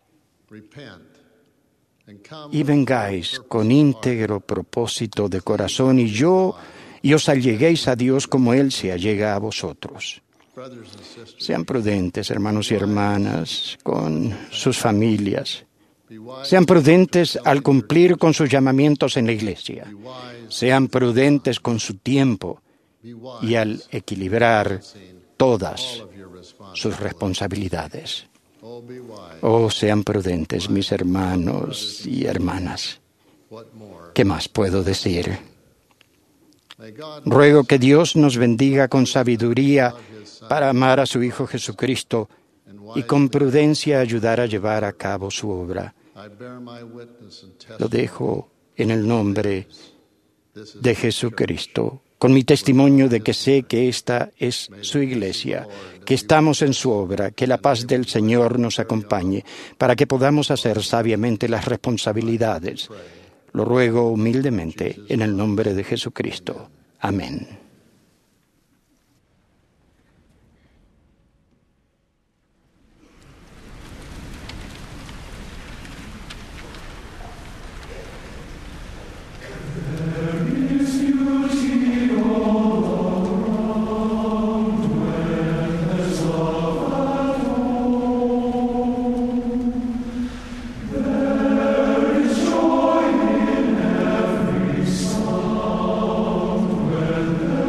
y vengáis con íntegro propósito de corazón y os alleguéis a Dios como Él se allega a vosotros. Sean prudentes, hermanos y hermanas, con sus familias. Sean prudentes al cumplir con sus llamamientos en la iglesia. Sean prudentes con su tiempo y al equilibrar todas sus responsabilidades. Oh, sean prudentes, mis hermanos y hermanas. ¿Qué más puedo decir? Ruego que Dios nos bendiga con sabiduría para amar a su Hijo Jesucristo y con prudencia ayudar a llevar a cabo su obra. Lo dejo en el nombre de Jesucristo, con mi testimonio de que sé que esta es su iglesia, que estamos en su obra, que la paz del Señor nos acompañe, para que podamos hacer sabiamente las responsabilidades. Lo ruego humildemente en el nombre de Jesucristo. Amén. When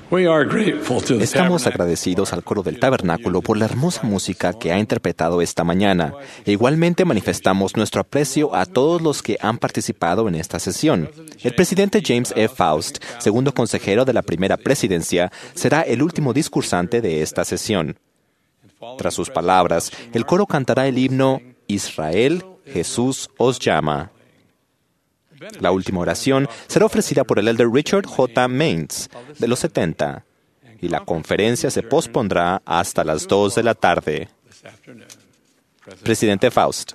Estamos agradecidos al coro del tabernáculo por la hermosa música que ha interpretado esta mañana. E igualmente manifestamos nuestro aprecio a todos los que han participado en esta sesión. El presidente James E. Faust, segundo consejero de la primera presidencia, será el último discursante de esta sesión. Tras sus palabras, el coro cantará el himno Israel, Jesús os llama. La última oración será ofrecida por el elder Richard J. Maines, de los 70, y la conferencia se pospondrá hasta las 2 de la tarde. Presidente Faust.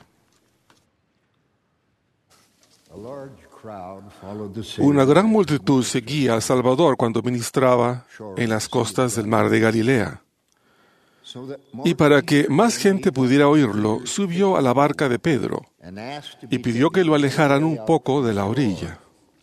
Una gran multitud seguía al Salvador cuando ministraba en las costas del mar de Galilea. Y para que más gente pudiera oírlo, subió a la barca de Pedro y pidió que lo alejaran un poco de la orilla.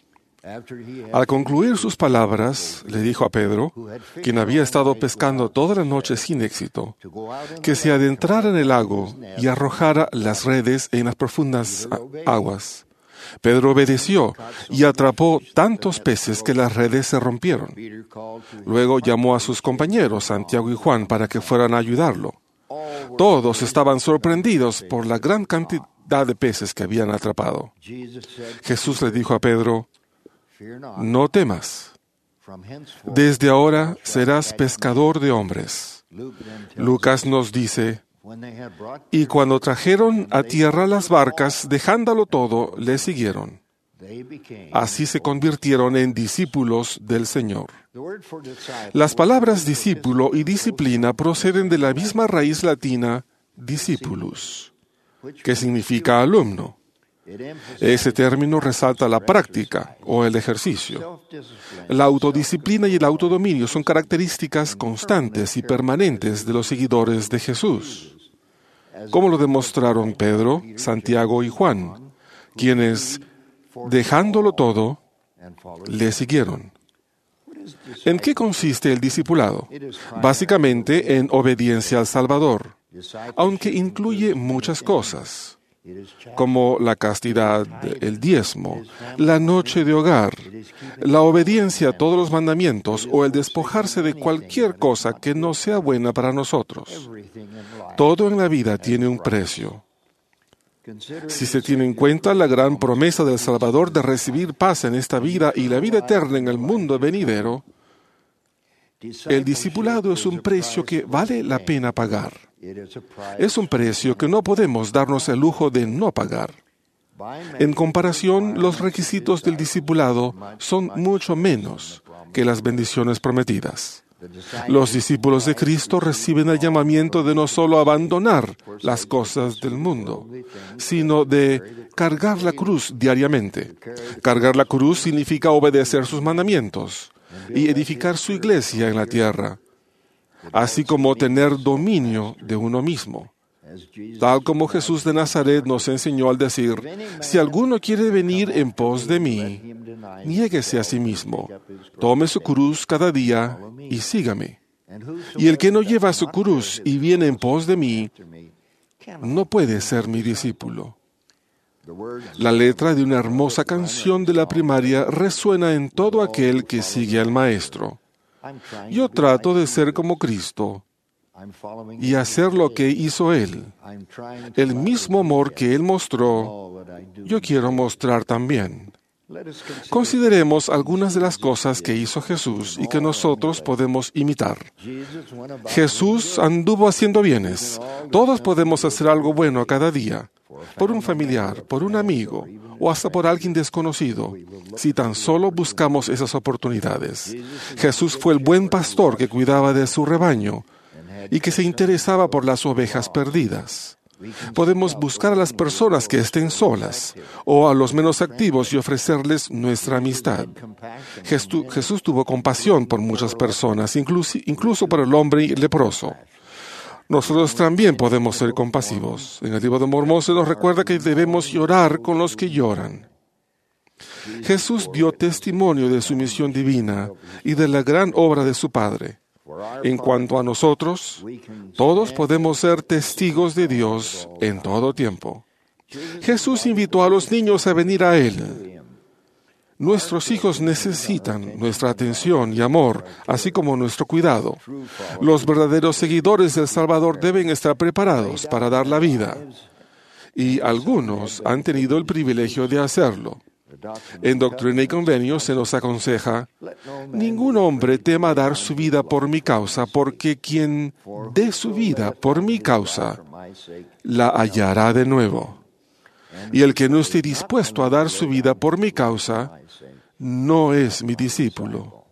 Al concluir sus palabras, le dijo a Pedro, quien había estado pescando toda la noche sin éxito, que se adentrara en el lago y arrojara las redes en las profundas aguas. Pedro obedeció y atrapó tantos peces que las redes se rompieron. Luego llamó a sus compañeros, Santiago y Juan, para que fueran a ayudarlo. Todos estaban sorprendidos por la gran cantidad de peces que habían atrapado. Jesús le dijo a Pedro, no temas. Desde ahora serás pescador de hombres. Lucas nos dice, y cuando trajeron a tierra las barcas, dejándolo todo, le siguieron. Así se convirtieron en discípulos del Señor. Las palabras discípulo y disciplina proceden de la misma raíz latina, discipulus, que significa alumno. Ese término resalta la práctica o el ejercicio. La autodisciplina y el autodominio son características constantes y permanentes de los seguidores de Jesús, como lo demostraron Pedro, Santiago y Juan, quienes, dejándolo todo, le siguieron. ¿En qué consiste el discipulado? Básicamente en obediencia al Salvador, aunque incluye muchas cosas, como la castidad, el diezmo, la noche de hogar, la obediencia a todos los mandamientos o el despojarse de cualquier cosa que no sea buena para nosotros. Todo en la vida tiene un precio. Si se tiene en cuenta la gran promesa del Salvador de recibir paz en esta vida y la vida eterna en el mundo venidero, el discipulado es un precio que vale la pena pagar. Es un precio que no podemos darnos el lujo de no pagar. En comparación, los requisitos del discipulado son mucho menos que las bendiciones prometidas. Los discípulos de Cristo reciben el llamamiento de no solo abandonar las cosas del mundo, sino de cargar la cruz diariamente. Cargar la cruz significa obedecer sus mandamientos y edificar su iglesia en la tierra, así como tener dominio de uno mismo. Tal como Jesús de Nazaret nos enseñó al decir, si alguno quiere venir en pos de mí, niéguese a sí mismo, tome su cruz cada día y sígame. Y el que no lleva su cruz y viene en pos de mí, no puede ser mi discípulo. La letra de una hermosa canción de la primaria resuena en todo aquel que sigue al Maestro. Yo trato de ser como Cristo y hacer lo que hizo Él. El mismo amor que Él mostró, yo quiero mostrar también. Consideremos algunas de las cosas que hizo Jesús y que nosotros podemos imitar. Jesús anduvo haciendo bienes. Todos podemos hacer algo bueno cada día, por un familiar, por un amigo o hasta por alguien desconocido, si tan solo buscamos esas oportunidades. Jesús fue el buen pastor que cuidaba de su rebaño y que se interesaba por las ovejas perdidas. Podemos buscar a las personas que estén solas o a los menos activos y ofrecerles nuestra amistad. Jesús tuvo compasión por muchas personas, incluso por el hombre leproso. Nosotros también podemos ser compasivos. En el libro de Mormón se nos recuerda que debemos llorar con los que lloran. Jesús dio testimonio de su misión divina y de la gran obra de su Padre. En cuanto a nosotros, todos podemos ser testigos de Dios en todo tiempo. Jesús invitó a los niños a venir a Él. Nuestros hijos necesitan nuestra atención y amor, así como nuestro cuidado. Los verdaderos seguidores del Salvador deben estar preparados para dar la vida, y algunos han tenido el privilegio de hacerlo. En Doctrina y Convenios se nos aconseja: ningún hombre tema dar su vida por mi causa, porque quien dé su vida por mi causa la hallará de nuevo. Y el que no esté dispuesto a dar su vida por mi causa no es mi discípulo.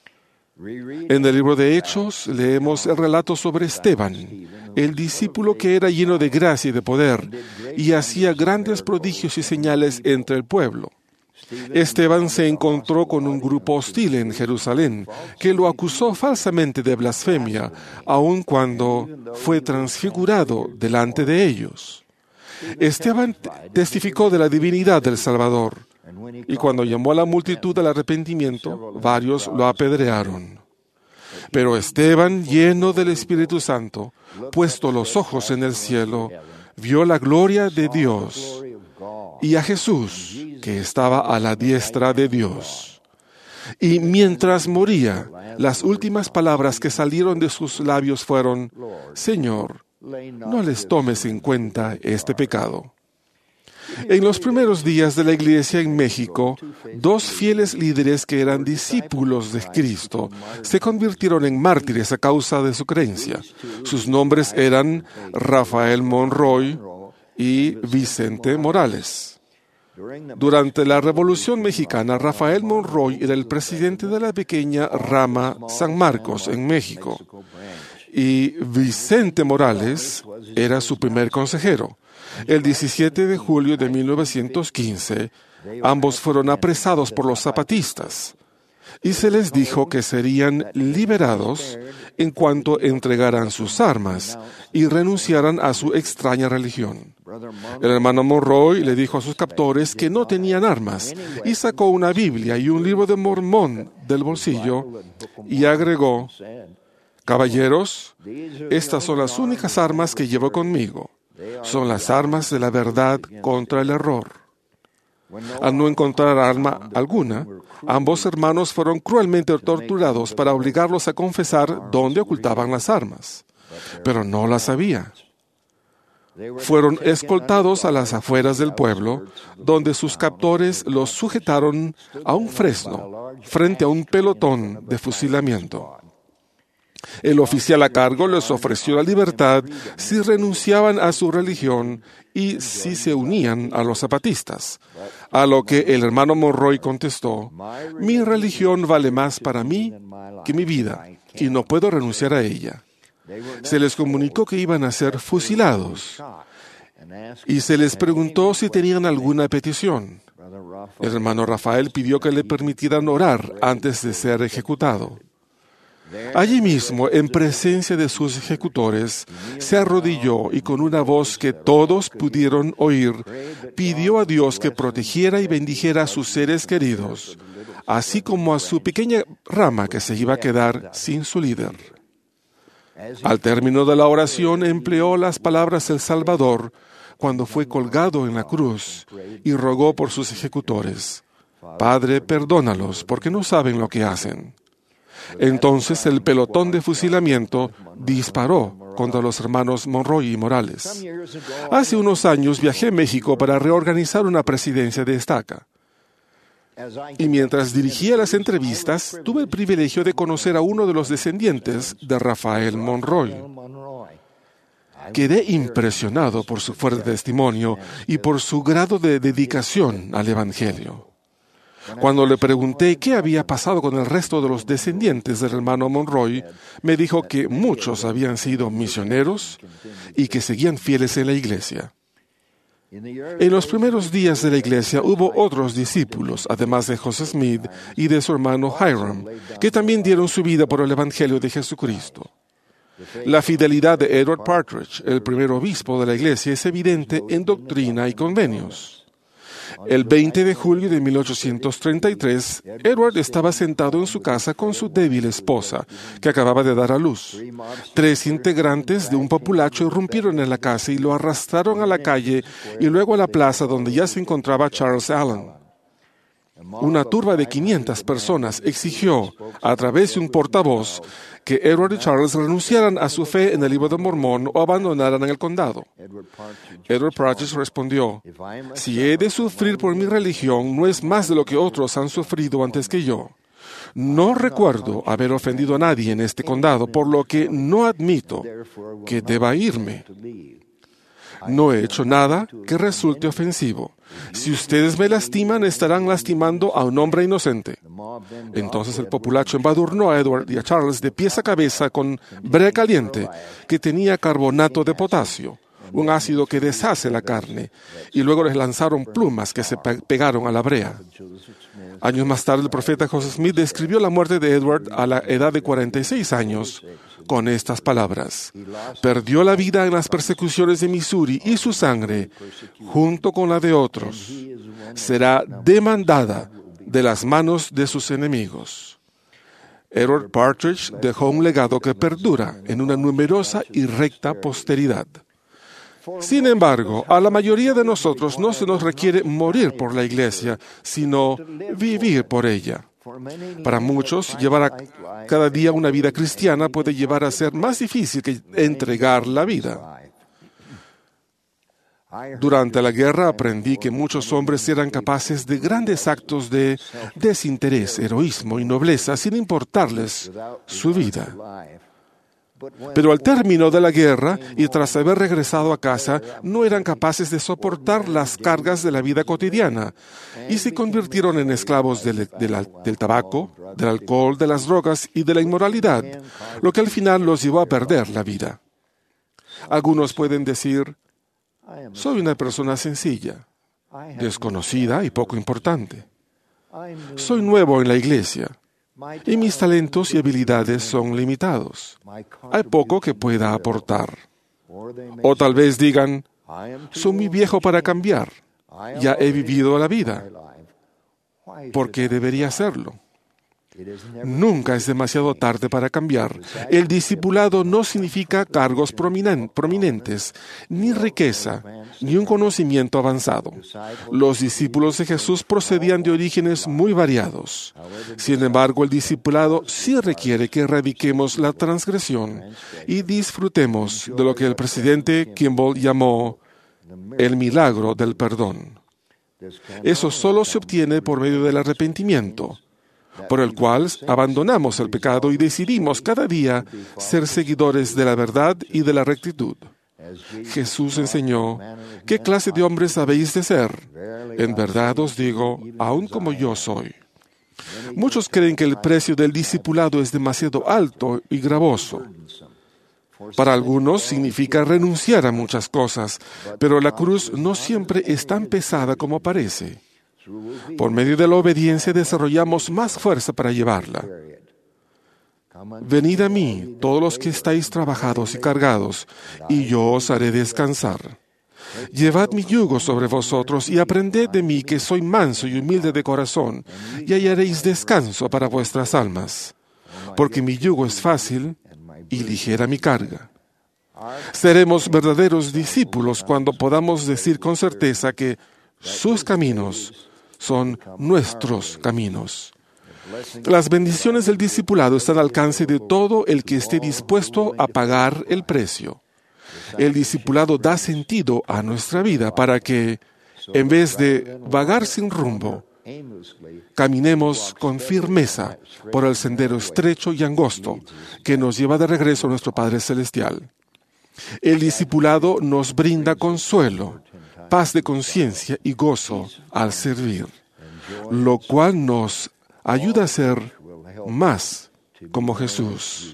En el libro de Hechos leemos el relato sobre Esteban, el discípulo que era lleno de gracia y de poder, y hacía grandes prodigios y señales entre el pueblo. Esteban se encontró con un grupo hostil en Jerusalén que lo acusó falsamente de blasfemia, aun cuando fue transfigurado delante de ellos. Esteban testificó de la divinidad del Salvador, y cuando llamó a la multitud al arrepentimiento, varios lo apedrearon. Pero Esteban, lleno del Espíritu Santo, puesto los ojos en el cielo, vio la gloria de Dios y a Jesús, que estaba a la diestra de Dios. Y mientras moría, las últimas palabras que salieron de sus labios fueron: Señor, no les tomes en cuenta este pecado. En los primeros días de la Iglesia en México, dos fieles líderes que eran discípulos de Cristo se convirtieron en mártires a causa de su creencia. Sus nombres eran Rafael Monroy y Vicente Morales. Durante la Revolución Mexicana, Rafael Monroy era el presidente de la pequeña rama San Marcos en México, y Vicente Morales era su primer consejero. El 17 de julio de 1915, ambos fueron apresados por los zapatistas, y se les dijo que serían liberados en cuanto entregaran sus armas y renunciaran a su extraña religión. El hermano Monroy le dijo a sus captores que no tenían armas, y sacó una Biblia y un libro de Mormón del bolsillo y agregó: Caballeros, estas son las únicas armas que llevo conmigo. Son las armas de la verdad contra el error. Al no encontrar arma alguna, ambos hermanos fueron cruelmente torturados para obligarlos a confesar dónde ocultaban las armas, pero no las había. Fueron escoltados a las afueras del pueblo, donde sus captores los sujetaron a un fresno frente a un pelotón de fusilamiento. El oficial a cargo les ofreció la libertad si renunciaban a su religión y si se unían a los zapatistas, a lo que el hermano Monroy contestó: mi religión vale más para mí que mi vida, y no puedo renunciar a ella. Se les comunicó que iban a ser fusilados, y se les preguntó si tenían alguna petición. El hermano Rafael pidió que le permitieran orar antes de ser ejecutado. Allí mismo, en presencia de sus ejecutores, se arrodilló y con una voz que todos pudieron oír, pidió a Dios que protegiera y bendijera a sus seres queridos, así como a su pequeña rama que se iba a quedar sin su líder. Al término de la oración, empleó las palabras del Salvador cuando fue colgado en la cruz y rogó por sus ejecutores: Padre, perdónalos, porque no saben lo que hacen. Entonces el pelotón de fusilamiento disparó contra los hermanos Monroy y Morales. Hace unos años viajé a México para reorganizar una presidencia de estaca. Y mientras dirigía las entrevistas, tuve el privilegio de conocer a uno de los descendientes de Rafael Monroy. Quedé impresionado por su fuerte testimonio y por su grado de dedicación al Evangelio. Cuando le pregunté qué había pasado con el resto de los descendientes del hermano Monroy, me dijo que muchos habían sido misioneros y que seguían fieles en la iglesia. En los primeros días de la iglesia hubo otros discípulos, además de José Smith y de su hermano Hiram, que también dieron su vida por el Evangelio de Jesucristo. La fidelidad de Edward Partridge, el primer obispo de la iglesia, es evidente en Doctrina y Convenios. El 20 de julio de 1833, Edward estaba sentado en su casa con su débil esposa, que acababa de dar a luz. 3 integrantes de un populacho irrumpieron en la casa y lo arrastraron a la calle y luego a la plaza donde ya se encontraba Charles Allen. una turba de 500 personas exigió, a través de un portavoz, que Edward y Charles renunciaran a su fe en el Libro de Mormón o abandonaran el condado. Edward Partridge respondió: si he de sufrir por mi religión, no es más de lo que otros han sufrido antes que yo. No recuerdo haber ofendido a nadie en este condado, por lo que no admito que deba irme. No he hecho nada que resulte ofensivo. Si ustedes me lastiman, estarán lastimando a un hombre inocente. Entonces el populacho embadurnó a Edward y a Charles de pies a cabeza con brea caliente que tenía carbonato de potasio, un ácido que deshace la carne, y luego les lanzaron plumas que se pegaron a la brea. Años más tarde, el profeta Joseph Smith describió la muerte de Edward a la edad de 46 años con estas palabras: perdió la vida en las persecuciones de Missouri y su sangre, junto con la de otros, será demandada de las manos de sus enemigos. Edward Partridge dejó un legado que perdura en una numerosa y recta posteridad. Sin embargo, a la mayoría de nosotros no se nos requiere morir por la Iglesia, sino vivir por ella. Para muchos, llevar cada día una vida cristiana puede llevar a ser más difícil que entregar la vida. Durante la guerra aprendí que muchos hombres eran capaces de grandes actos de desinterés, heroísmo y nobleza sin importarles su vida. Pero al término de la guerra y tras haber regresado a casa, no eran capaces de soportar las cargas de la vida cotidiana y se convirtieron en esclavos del tabaco, del alcohol, de las drogas y de la inmoralidad, lo que al final los llevó a perder la vida. Algunos pueden decir: soy una persona sencilla, desconocida y poco importante. Soy nuevo en la iglesia y mis talentos y habilidades son limitados. Hay poco que pueda aportar. O tal vez digan: soy muy viejo para cambiar. Ya he vivido la vida. ¿Por qué debería hacerlo? Nunca es demasiado tarde para cambiar. El discipulado no significa cargos prominentes, ni riqueza, ni un conocimiento avanzado. Los discípulos de Jesús procedían de orígenes muy variados. Sin embargo, el discipulado sí requiere que erradiquemos la transgresión y disfrutemos de lo que el presidente Kimball llamó el milagro del perdón. Eso solo se obtiene por medio del arrepentimiento, por el cual abandonamos el pecado y decidimos cada día ser seguidores de la verdad y de la rectitud. Jesús enseñó: ¿qué clase de hombres habéis de ser? En verdad os digo, aun como yo soy. Muchos creen que el precio del discipulado es demasiado alto y gravoso. Para algunos significa renunciar a muchas cosas, pero la cruz no siempre es tan pesada como parece. Por medio de la obediencia desarrollamos más fuerza para llevarla. Venid a mí, todos los que estáis trabajados y cargados, y yo os haré descansar. Llevad mi yugo sobre vosotros y aprended de mí, que soy manso y humilde de corazón, y hallaréis descanso para vuestras almas. Porque mi yugo es fácil y ligera mi carga. Seremos verdaderos discípulos cuando podamos decir con certeza que sus caminos son nuestros caminos. Las bendiciones del discipulado están al alcance de todo el que esté dispuesto a pagar el precio. El discipulado da sentido a nuestra vida para que, en vez de vagar sin rumbo, caminemos con firmeza por el sendero estrecho y angosto que nos lleva de regreso a nuestro Padre Celestial. El discipulado nos brinda consuelo, paz de conciencia y gozo al servir, lo cual nos ayuda a ser más como Jesús.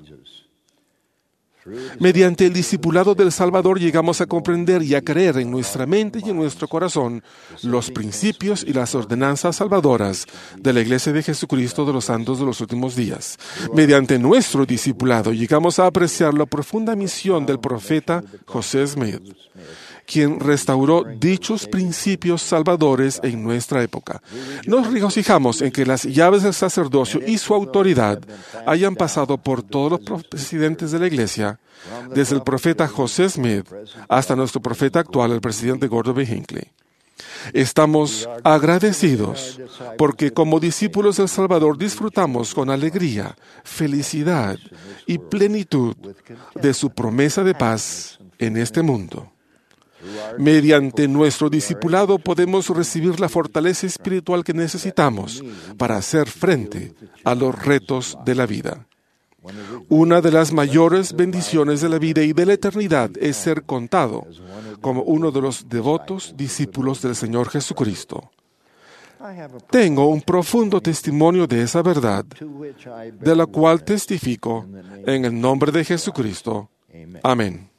Mediante el discipulado del Salvador llegamos a comprender y a creer en nuestra mente y en nuestro corazón los principios y las ordenanzas salvadoras de la Iglesia de Jesucristo de los Santos de los Últimos Días. Mediante nuestro discipulado llegamos a apreciar la profunda misión del profeta José Smith, quien restauró dichos principios salvadores en nuestra época. Nos regocijamos en que las llaves del sacerdocio y su autoridad hayan pasado por todos los presidentes de la Iglesia, desde el profeta José Smith hasta nuestro profeta actual, el presidente Gordon B. Hinckley. Estamos agradecidos porque como discípulos del Salvador disfrutamos con alegría, felicidad y plenitud de su promesa de paz en este mundo. Mediante nuestro discipulado podemos recibir la fortaleza espiritual que necesitamos para hacer frente a los retos de la vida. Una de las mayores bendiciones de la vida y de la eternidad es ser contado como uno de los devotos discípulos del Señor Jesucristo. Tengo un profundo testimonio de esa verdad, de la cual testifico en el nombre de Jesucristo. Amén.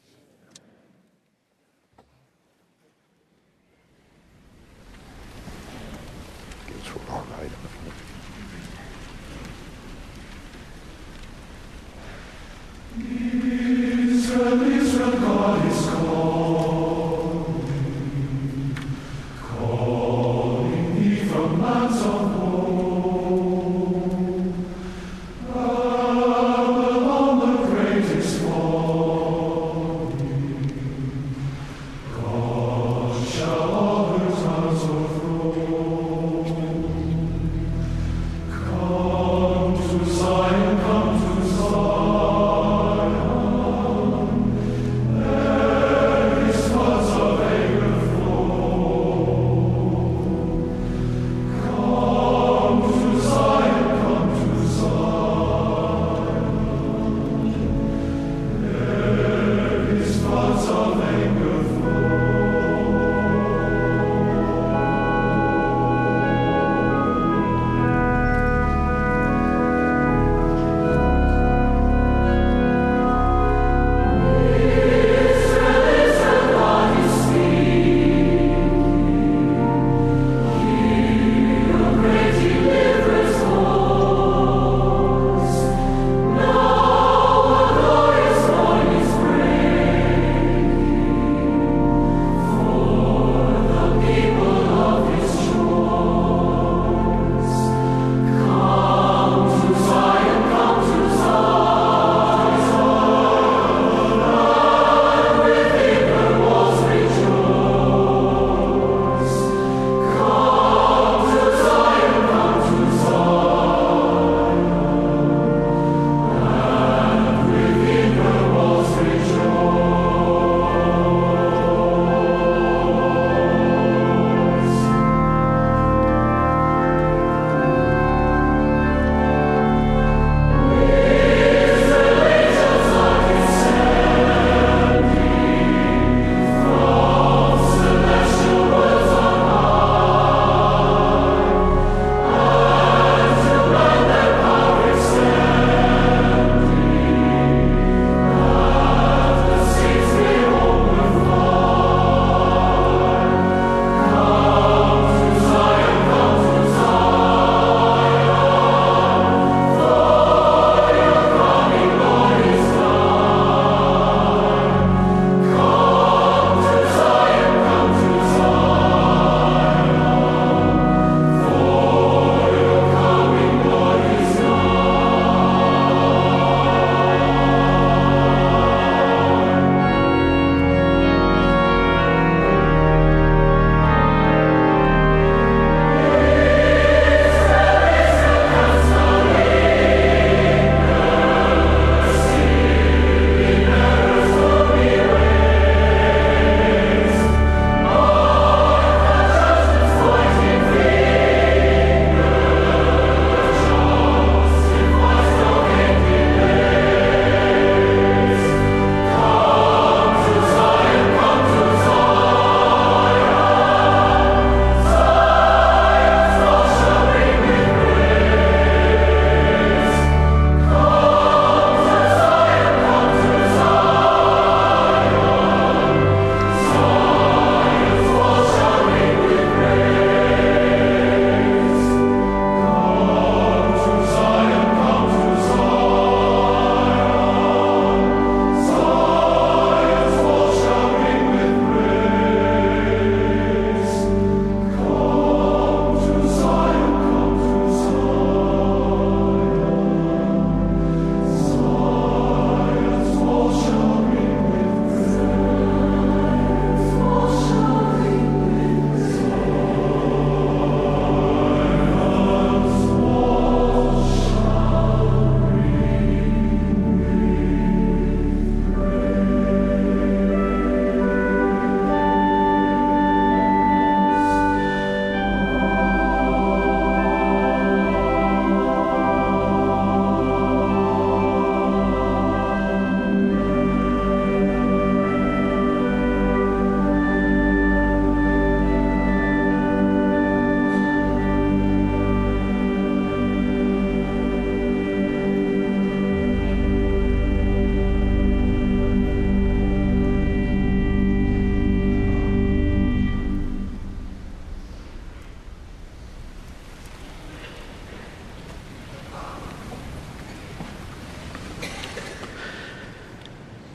Come to Zion.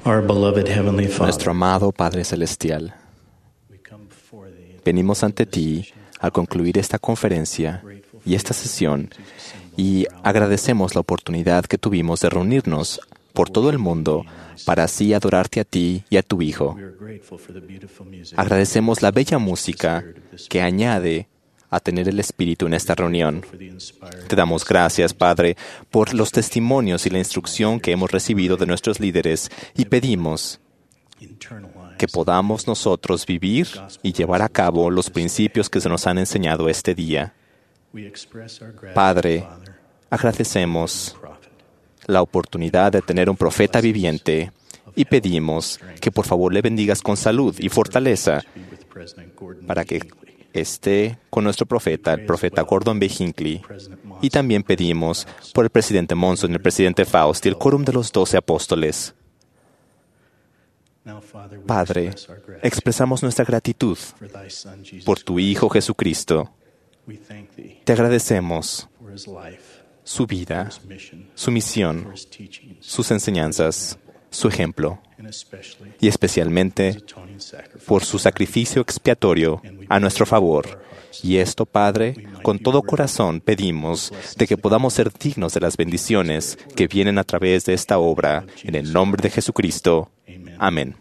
Our beloved Heavenly Father, Nuestro amado Padre Celestial, venimos ante ti al concluir esta conferencia y esta sesión y agradecemos la oportunidad que tuvimos de reunirnos por todo el mundo para así adorarte a ti y a tu Hijo. Agradecemos la bella música que añade a tener el Espíritu en esta reunión. Te damos gracias, Padre, por los testimonios y la instrucción que hemos recibido de nuestros líderes y pedimos que podamos nosotros vivir y llevar a cabo los principios que se nos han enseñado este día. Padre, agradecemos la oportunidad de tener un profeta viviente y pedimos que por favor le bendigas con salud y fortaleza para que esté con nuestro profeta, el profeta Gordon B. Hinckley, y también pedimos por el presidente Monson, el presidente Faust y el quórum de los 12 apóstoles. Padre, expresamos nuestra gratitud por tu Hijo Jesucristo. Te agradecemos su vida, su misión, sus enseñanzas, su ejemplo, y especialmente por su sacrificio expiatorio a nuestro favor. Y esto, Padre, con todo corazón pedimos de que podamos ser dignos de las bendiciones que vienen a través de esta obra, en el nombre de Jesucristo. Amén.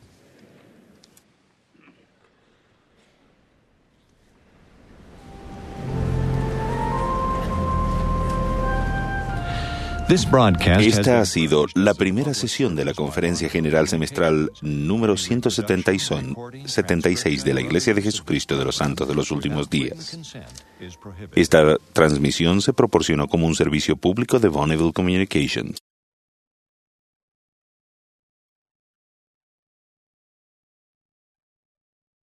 Esta ha sido la primera sesión de la Conferencia General Semestral número 176 de la Iglesia de Jesucristo de los Santos de los Últimos Días. Esta transmisión se proporcionó como un servicio público de Bonneville Communications.